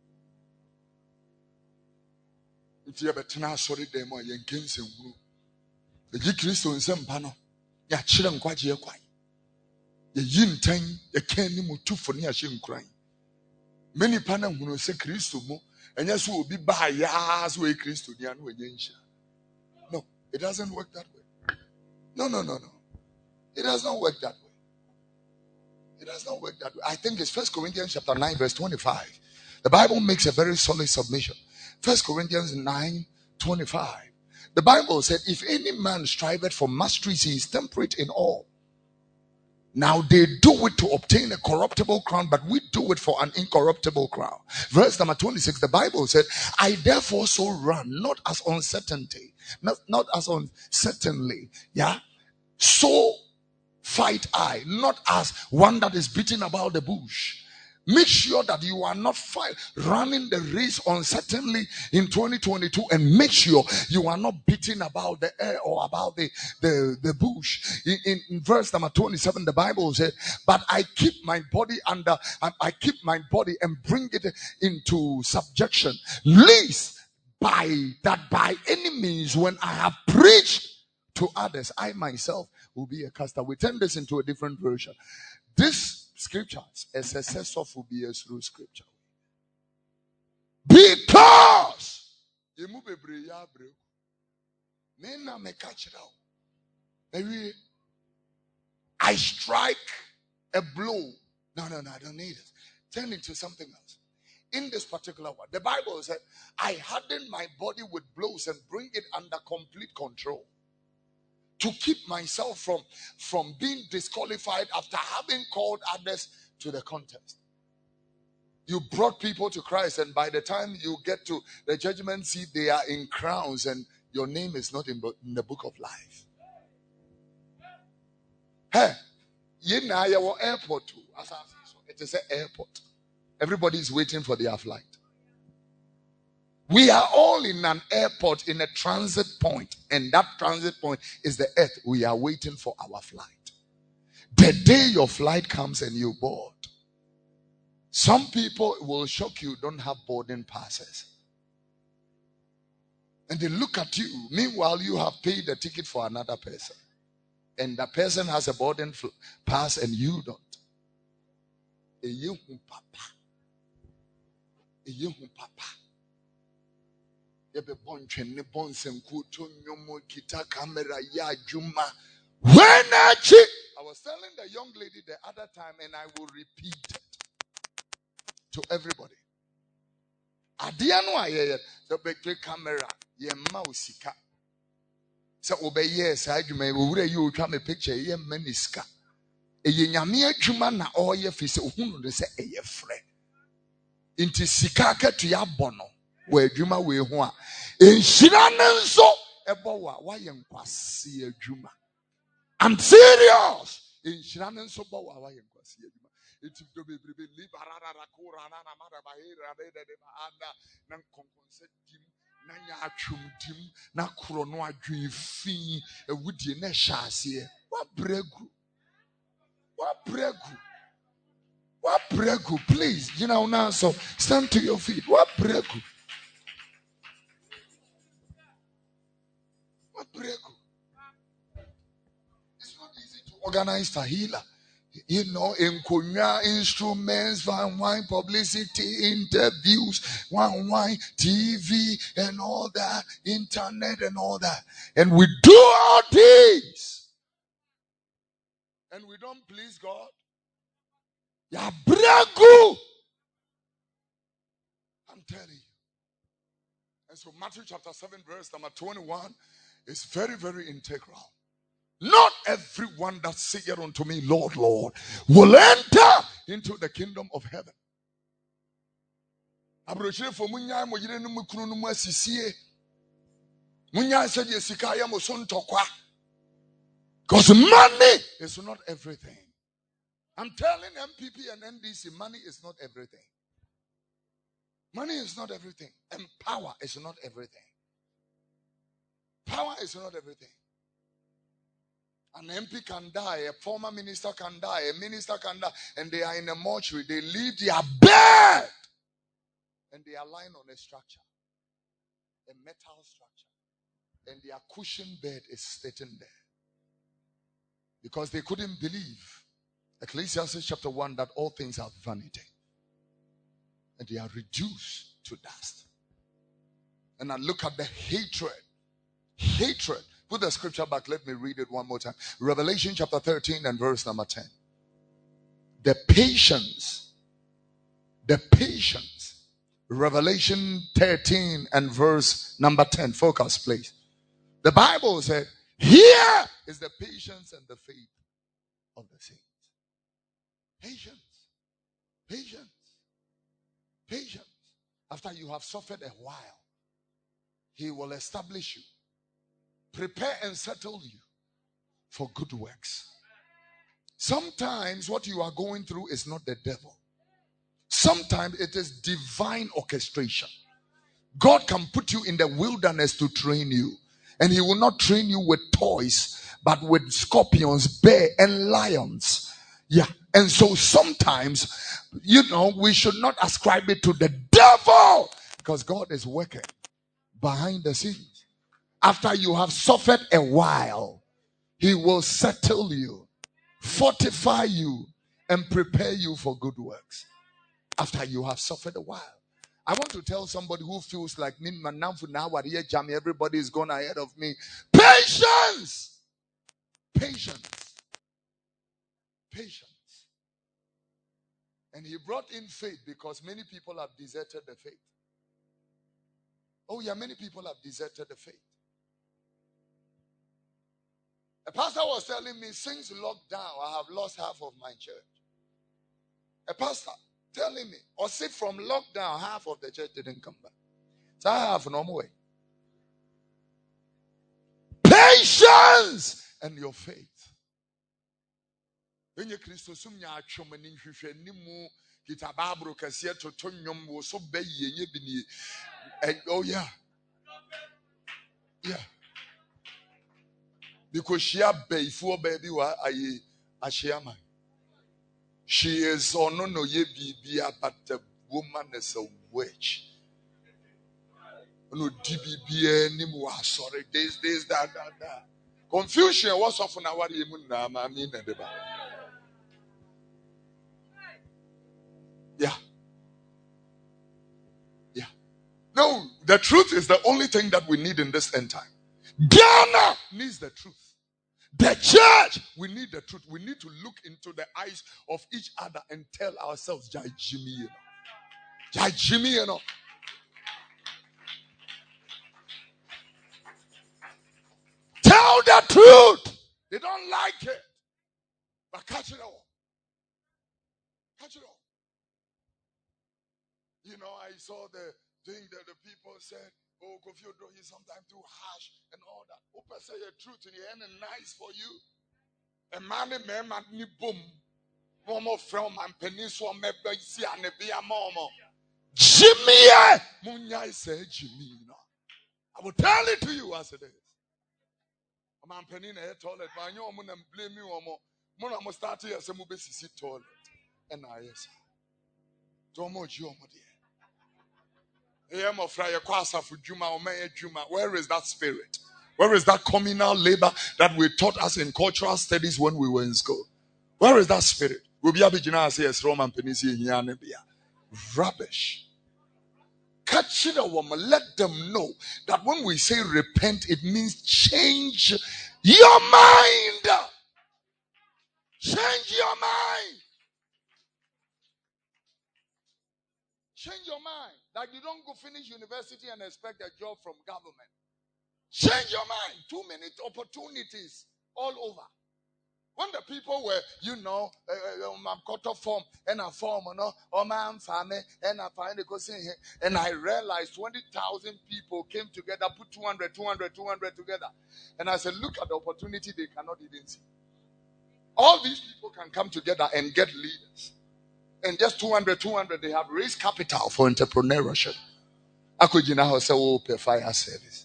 If you ever turn out sorry, them or you can say, the Christo in some panel, ya children quite your quite. The yin time, you can't even two for near shame crying. Many panel will say Christo mo, and yes, will be by yas way Christo, no, it doesn't work that way. No. It does not work that way. It does not work that way. I think it's 1 Corinthians chapter 9, verse 25. The Bible makes a very solid submission. 1 Corinthians 9:25. The Bible said, if any man striveth for masteries, he is temperate in all. Now they do it to obtain a corruptible crown, but we do it for an incorruptible crown. Verse number 26, the Bible said, I therefore so run, not as uncertainty, not as uncertainly, so fight I, not as one that is beating about the bush. Make sure that you are not running the race uncertainly in 2022, and make sure you are not beating about the air or about the bush. In verse number 27, the Bible said, but I keep my body and bring it into subjection, lest by any means when I have preached to others, I myself will be a castaway. We turn this into a different version. This scriptures, a successor will be a through scripture. Because you move a bria bro. Nena me catch it out. Maybe I strike a blow. No, I don't need it. Turn into something else. In this particular one, the Bible said, I harden my body with blows and bring it under complete control, to keep myself from being disqualified after having called others to the contest. You brought people to Christ, and by the time you get to the judgment seat, they are in crowns and your name is not in the book of life. Hey, you know your airport too. It is an airport. Everybody is waiting for their flight. We are all in an airport, in a transit point, and that transit point is the earth. We are waiting for our flight. The day your flight comes and you board, Some people will shock you, don't have boarding passes. And they look at you. Meanwhile, you have paid a ticket for another person. And the person has a boarding pass and you don't. Papa. I was telling the young lady the other time, and I will repeat it to everybody. Adiano aye the big camera ye mausika. So obey yes, I do may you come a picture ye meniska. A yenyamia juma na all ye fise who they say a ye friend. Inti sikaka to ya bono where juma we hoa. In Shiranenso ebowa why kwasi juma. I'm serious. In Shiranenso bowa why kwasi juma. It's to be liberara rakura na mara bahira de anda nan konkonse dim na nya atwum dim na kro no adwen fi ewudie na hyase wa bregu please you know now so stand to your feet wa bregu it's not easy to organize tahila. You know, in Konya instruments, wine publicity, interviews, wine TV, and all that, internet and all that. And we do all these. And we don't please God. Ya bragu. I'm telling you. And so Matthew chapter 7 verse number 21 is very, very integral. Not everyone that saith unto me, Lord, Lord, will enter into the kingdom of heaven. Because money is not everything. I'm telling MPP and NDC, money is not everything. Money is not everything. And power is not everything. Power is not everything. An MP can die, a former minister can die, a minister can die, and they are in a mortuary. They leave their bed and they are lying on a structure, a metal structure, and their cushion bed is sitting there because they couldn't believe, Ecclesiastes chapter 1, that all things are vanity and they are reduced to dust. And I look at the hatred. Put the scripture back. Let me read it one more time. Revelation chapter 13 and verse number 10. The patience. Revelation 13 and verse number 10. Focus, please. The Bible said, here is the patience and the faith of the saints. Patience. After you have suffered a while, he will establish you, prepare and settle you for good works. Sometimes what you are going through is not the devil. Sometimes it is divine orchestration. God can put you in the wilderness to train you. And he will not train you with toys, but with scorpions, bear, and lions. Yeah. And so sometimes, we should not ascribe it to the devil, because God is working behind the scenes. After you have suffered a while, he will settle you, fortify you, and prepare you for good works. After you have suffered a while. I want to tell somebody who feels like everybody is going ahead of me. Patience. And he brought in faith because many people have deserted the faith. Oh yeah, many people have deserted the faith. A pastor was telling me, since lockdown, I have lost half of my church. A pastor telling me, or say from lockdown, half of the church didn't come back. So I have no more way. Patience and your faith. When you Christos oh yeah. Yeah. Because she have before baby wa aye ashiama. She is on no ye bibia, but the woman is a witch. No DBBA anymore. Sorry, this, that. Confusion was often our Yeah. Yeah. No, the truth is the only thing that we need in this end time. Ghana needs the truth. The church, we need the truth. We need to look into the eyes of each other and tell ourselves, Jai Jimmy, you know. Jai Jimmy, you know. Tell the truth. They don't like it. But catch it all. Catch it all. You know, I saw the thing that the people said, oh, Kofi Odro, he's sometimes too harsh and all that. Open say the truth in the end and nice for you. A man ni boom. Momo from and peninsula maybe see and be a momo. Jimmy, Munya say Jimmy. I will tell it to you as it is. A man penny a toilet, but I know I'm gonna blame you or more. Mona must start here as a mobile toilet. And I yes. Don't much you, my dear. Where is that spirit? Where is that communal labor that we taught us in cultural studies when we were in school? Where is that spirit? Rubbish. Catch it a woman. Let them know that when we say repent, it means change your mind. Change your mind. Change your mind. Like you don't go finish university and expect a job from government. Change your mind. 2 minute opportunities all over. When the people were, cut off form and a form, or man family and I find the question here, and I realized 20,000 people came together, put 200 together, and I said, look at the opportunity they cannot even see. All these people can come together and get leaders, and just 200, they have raised capital for entrepreneurship. I could say, oh, pay fire service.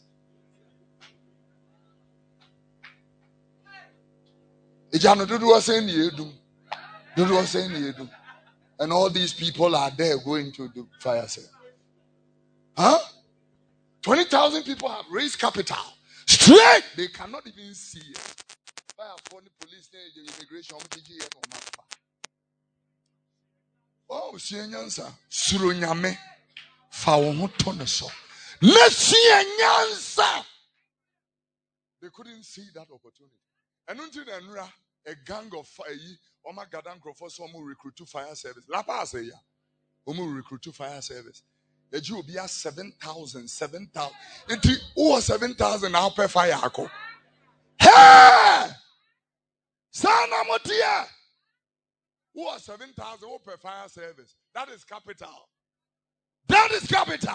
And all these people are there going to do fire sale. Huh? 20,000 people have raised capital. Straight! They cannot even see it. Fire for the police, the immigration, oh, Sienyansa. Surunyame. Fawomotoneso. Nesienyansa. They couldn't see that opportunity. And until then, a gang of fire, Oma Gadan Crawford, some will recruit to fire service. La Paz, will recruit to fire service. The Jew be 7,000. It was 7,000 now per fire. Hey! Sana Motia! Who was 7,000 per fire service? That is capital. That is capital.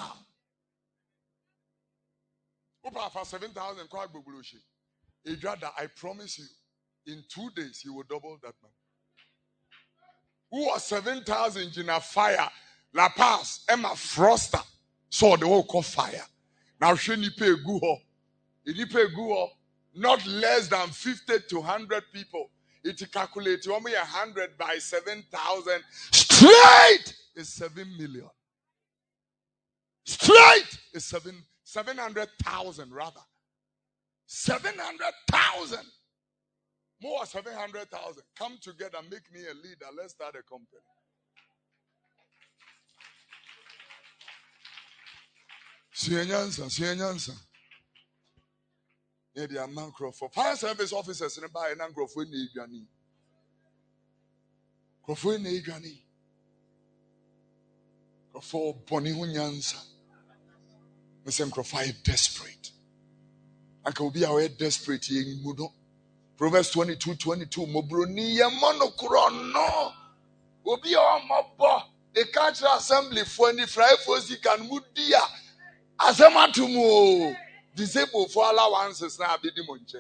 Opa for 7,000 quite bubulushi. I promise you, in 2 days you will double that man. Who was 7,000 in a fire? La Paz, Emma Froster saw the whole call fire. Now she need pay guho. It pay guho, not less than 50 to 100 people. It calculates only 100 by 7,000. Straight is 7 million. Straight is 700,000 rather. 700,000. More 700,000. Come together, make me a leader. Let's start a company. Sienyansa. Yeah, they are Crawford. Fire service officers in the bar and Crawford in Adriani. Crawford in Adriani. Crawford Bonnie Hunyansa. Mr. Crawford desperate. I can be our desperate in Mudo. Proverbs 22:22. Mobroni Yamonokrono. Obi Omobo. The cultural assembly for any fry for can mudia. Asamatumo. Disabled for allowances now be demonche.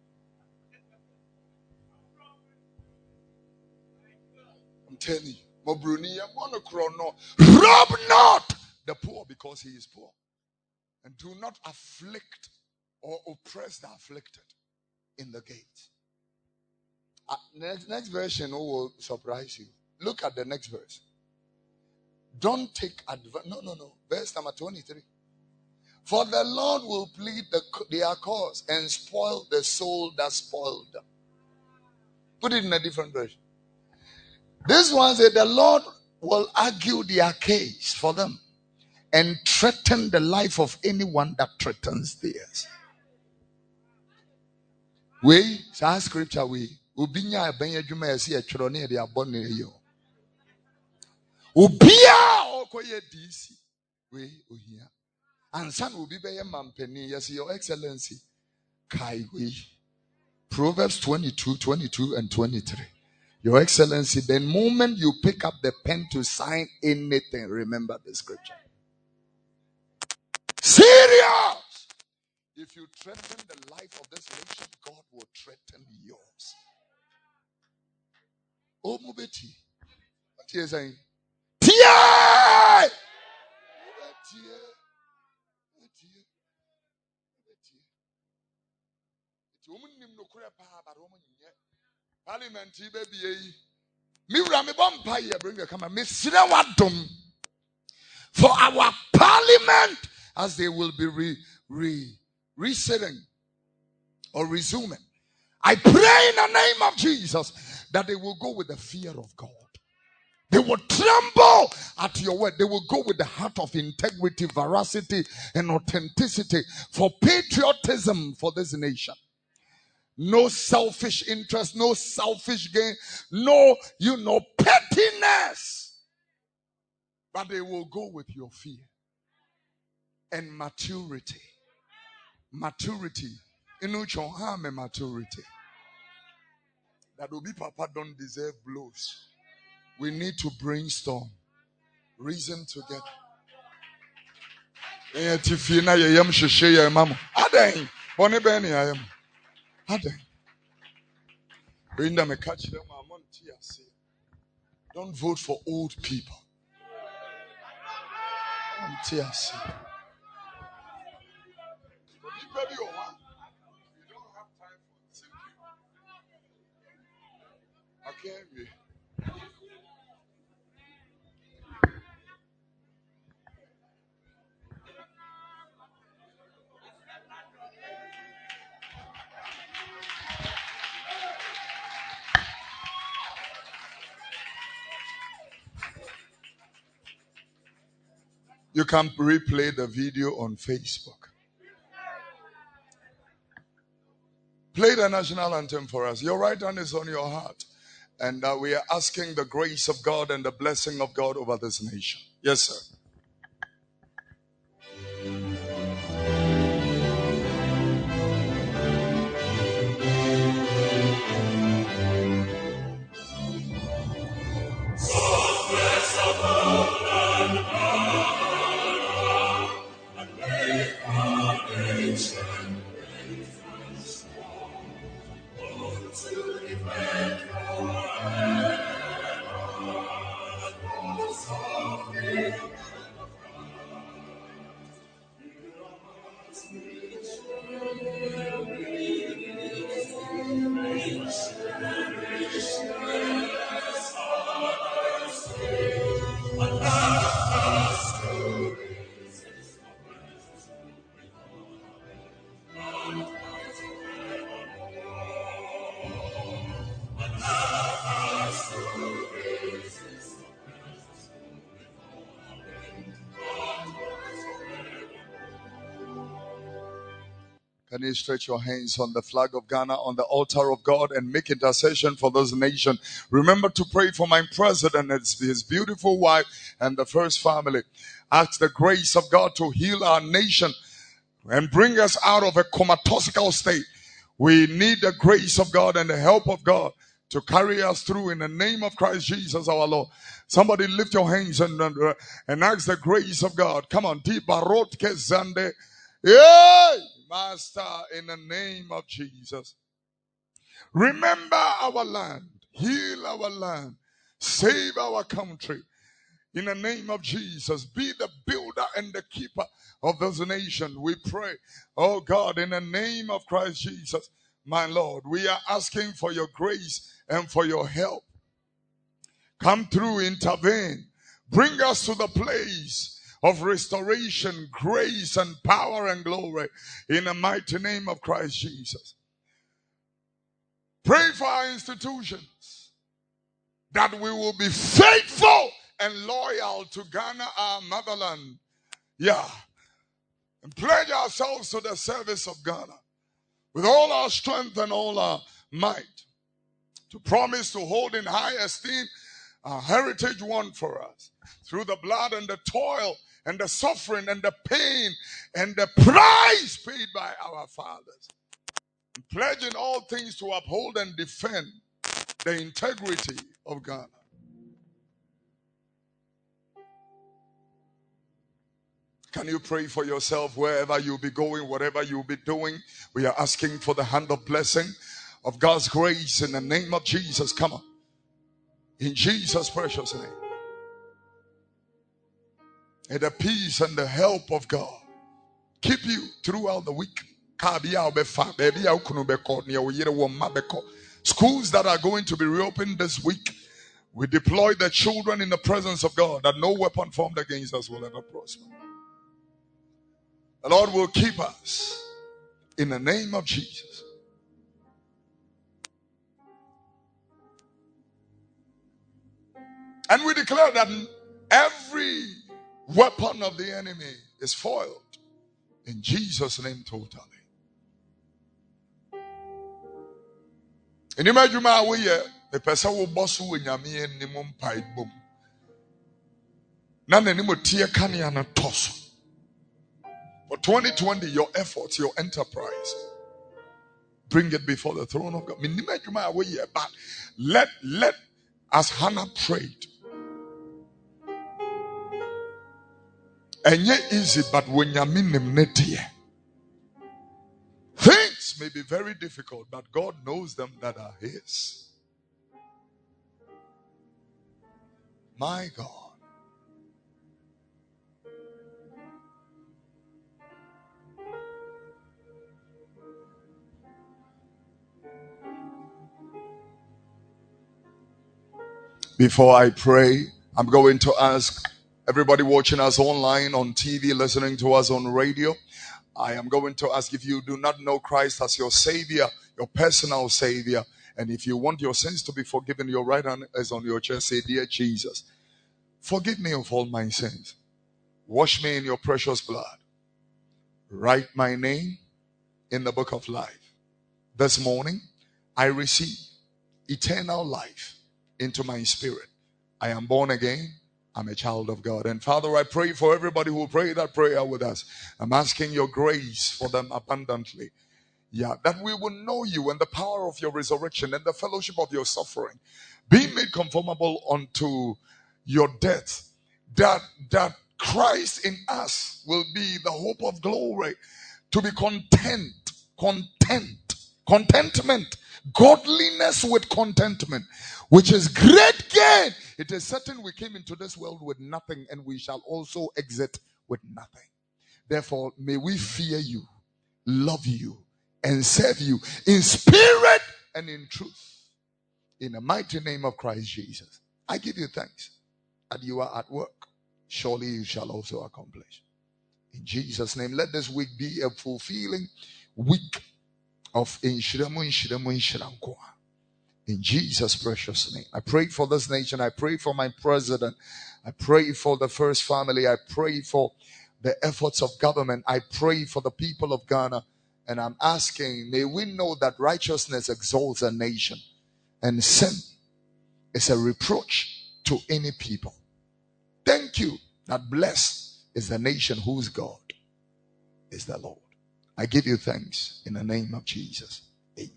I'm telling you, Mobroni Yamonokrono. Rob not the poor because he is poor. And do not afflict or oppress the afflicted in the gate. Next version will surprise you. Look at the next verse. Don't take advantage. No. Verse number 23. For the Lord will plead their cause and spoil the soul that spoiled them. Put it in a different version. This one said the Lord will argue their case for them and threaten the life of anyone that threatens theirs. We, sa scripture we, ubinya ebenya dwuma esi etwero ne de abɔ ne yo. Ubia okoye DC. We ohia. Ansan obi beye mampeni, yes, your excellency. Kai we. Proverbs 22 and 23. Your excellency, the moment you pick up the pen to sign anything, remember the scripture. Serious! If you threaten the life of this nation, God will threaten yours. Oh, Mubeti. What are you saying? Tia! Parliament, baby. For our parliament, as they will be resetting or resuming, I pray in the name of Jesus that they will go with the fear of God. They will tremble at your word. They will go with the heart of integrity, veracity, and authenticity for patriotism for this nation. No selfish interest, no selfish gain, no, pettiness. But they will go with your fear and maturity. Maturity. Maturity. That Obi Papa don't deserve blows. We need to brainstorm. Reason together. Don't vote for old people. You can replay the video on Facebook. Play the national anthem for us. Your right hand is on your heart. And we are asking the grace of God and the blessing of God over this nation. Yes, sir. Can you stretch your hands on the flag of Ghana, on the altar of God, and make intercession for this nation? Remember to pray for my president, his beautiful wife, and the first family. Ask the grace of God to heal our nation and bring us out of a comatosical state. We need the grace of God and the help of God to carry us through in the name of Christ Jesus our Lord. Somebody lift your hands and ask the grace of God. Come on. Yay! Master, in the name of Jesus. Remember our land. Heal our land. Save our country. In the name of Jesus, be the builder and the keeper of this nation. We pray, oh God, in the name of Christ Jesus, my Lord, we are asking for your grace and for your help. Come through, intervene. Bring us to the place of restoration, grace, and power and glory in the mighty name of Christ Jesus. Pray for our institutions that we will be faithful and loyal to Ghana, our motherland. Yeah. And pledge ourselves to the service of Ghana with all our strength and all our might, to promise to hold in high esteem our heritage won for us through the blood and the toil and the suffering and the pain and the price paid by our fathers. And pledging all things to uphold and defend the integrity of Ghana. Can you pray for yourself wherever you'll be going, whatever you'll be doing? We are asking for the hand of blessing of God's grace in the name of Jesus. Come on. In Jesus' precious name. And the peace and the help of God keep you throughout the week. Schools that are going to be reopened this week, we deploy the children in the presence of God, that no weapon formed against us will ever prosper. The Lord will keep us in the name of Jesus. And we declare that every weapon of the enemy is foiled in Jesus' name totally. In imagine we the person will boss who in Yami and Nimum Pai Boom. None anymore tear canny and a toss. For 2020, your efforts, your enterprise, bring it before the throne of God. But let as Hannah prayed. And yet easy, but when you mean things may be very difficult, but God knows them that are His. My God. Before I pray, I'm going to ask everybody watching us online, on TV, listening to us on radio. I am going to ask, if you do not know Christ as your Savior, your personal Savior, and if you want your sins to be forgiven, your right hand is on your chest. Say, Dear Jesus, forgive me of all my sins. Wash me in your precious blood. Write my name in the book of life. This morning, I receive eternal life into my spirit. I am born again. I'm a child of God. And Father, I pray for everybody who will pray that prayer with us. I'm asking your grace for them abundantly. Yeah, that we will know you and the power of your resurrection and the fellowship of your suffering. Being made conformable unto your death. That Christ in us will be the hope of glory. To be contentment. Godliness with contentment, which is great gain. It is certain we came into this world with nothing, and we shall also exit with nothing. Therefore, may we fear you, love you, and serve you in spirit and in truth. In the mighty name of Christ Jesus, I give you thanks that you are at work. Surely you shall also accomplish. In Jesus' name, let this week be a fulfilling week of Inshiramu. In Jesus' precious name. I pray for this nation. I pray for my president. I pray for the first family. I pray for the efforts of government. I pray for the people of Ghana. And I'm asking, may we know that righteousness exalts a nation and sin is a reproach to any people. Thank you that blessed is the nation whose God is the Lord. I give you thanks in the name of Jesus. Amen.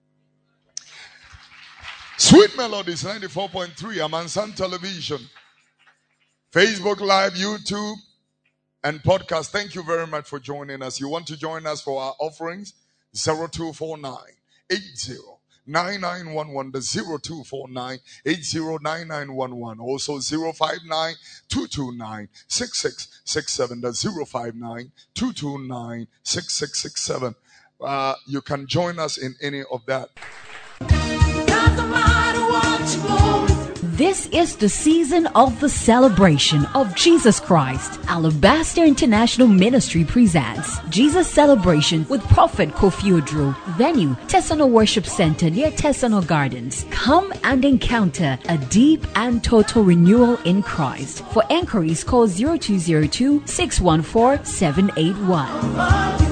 Sweet Melodies 94.3, Amansan Television, Facebook Live, YouTube, and podcast. Thank you very much for joining us. You want to join us for our offerings? 0249 809911, the 0249 809911, also 059 229 6667, the 059 229 6667. You can join us in any of that. This This is the season of the celebration of Jesus Christ. Alabaster International Ministry presents Jesus Celebration with Prophet Kofi Oduro. Venue, Tesano Worship Center near Tesano Gardens. Come and encounter a deep and total renewal in Christ. For enquiries, call 0202 614 781.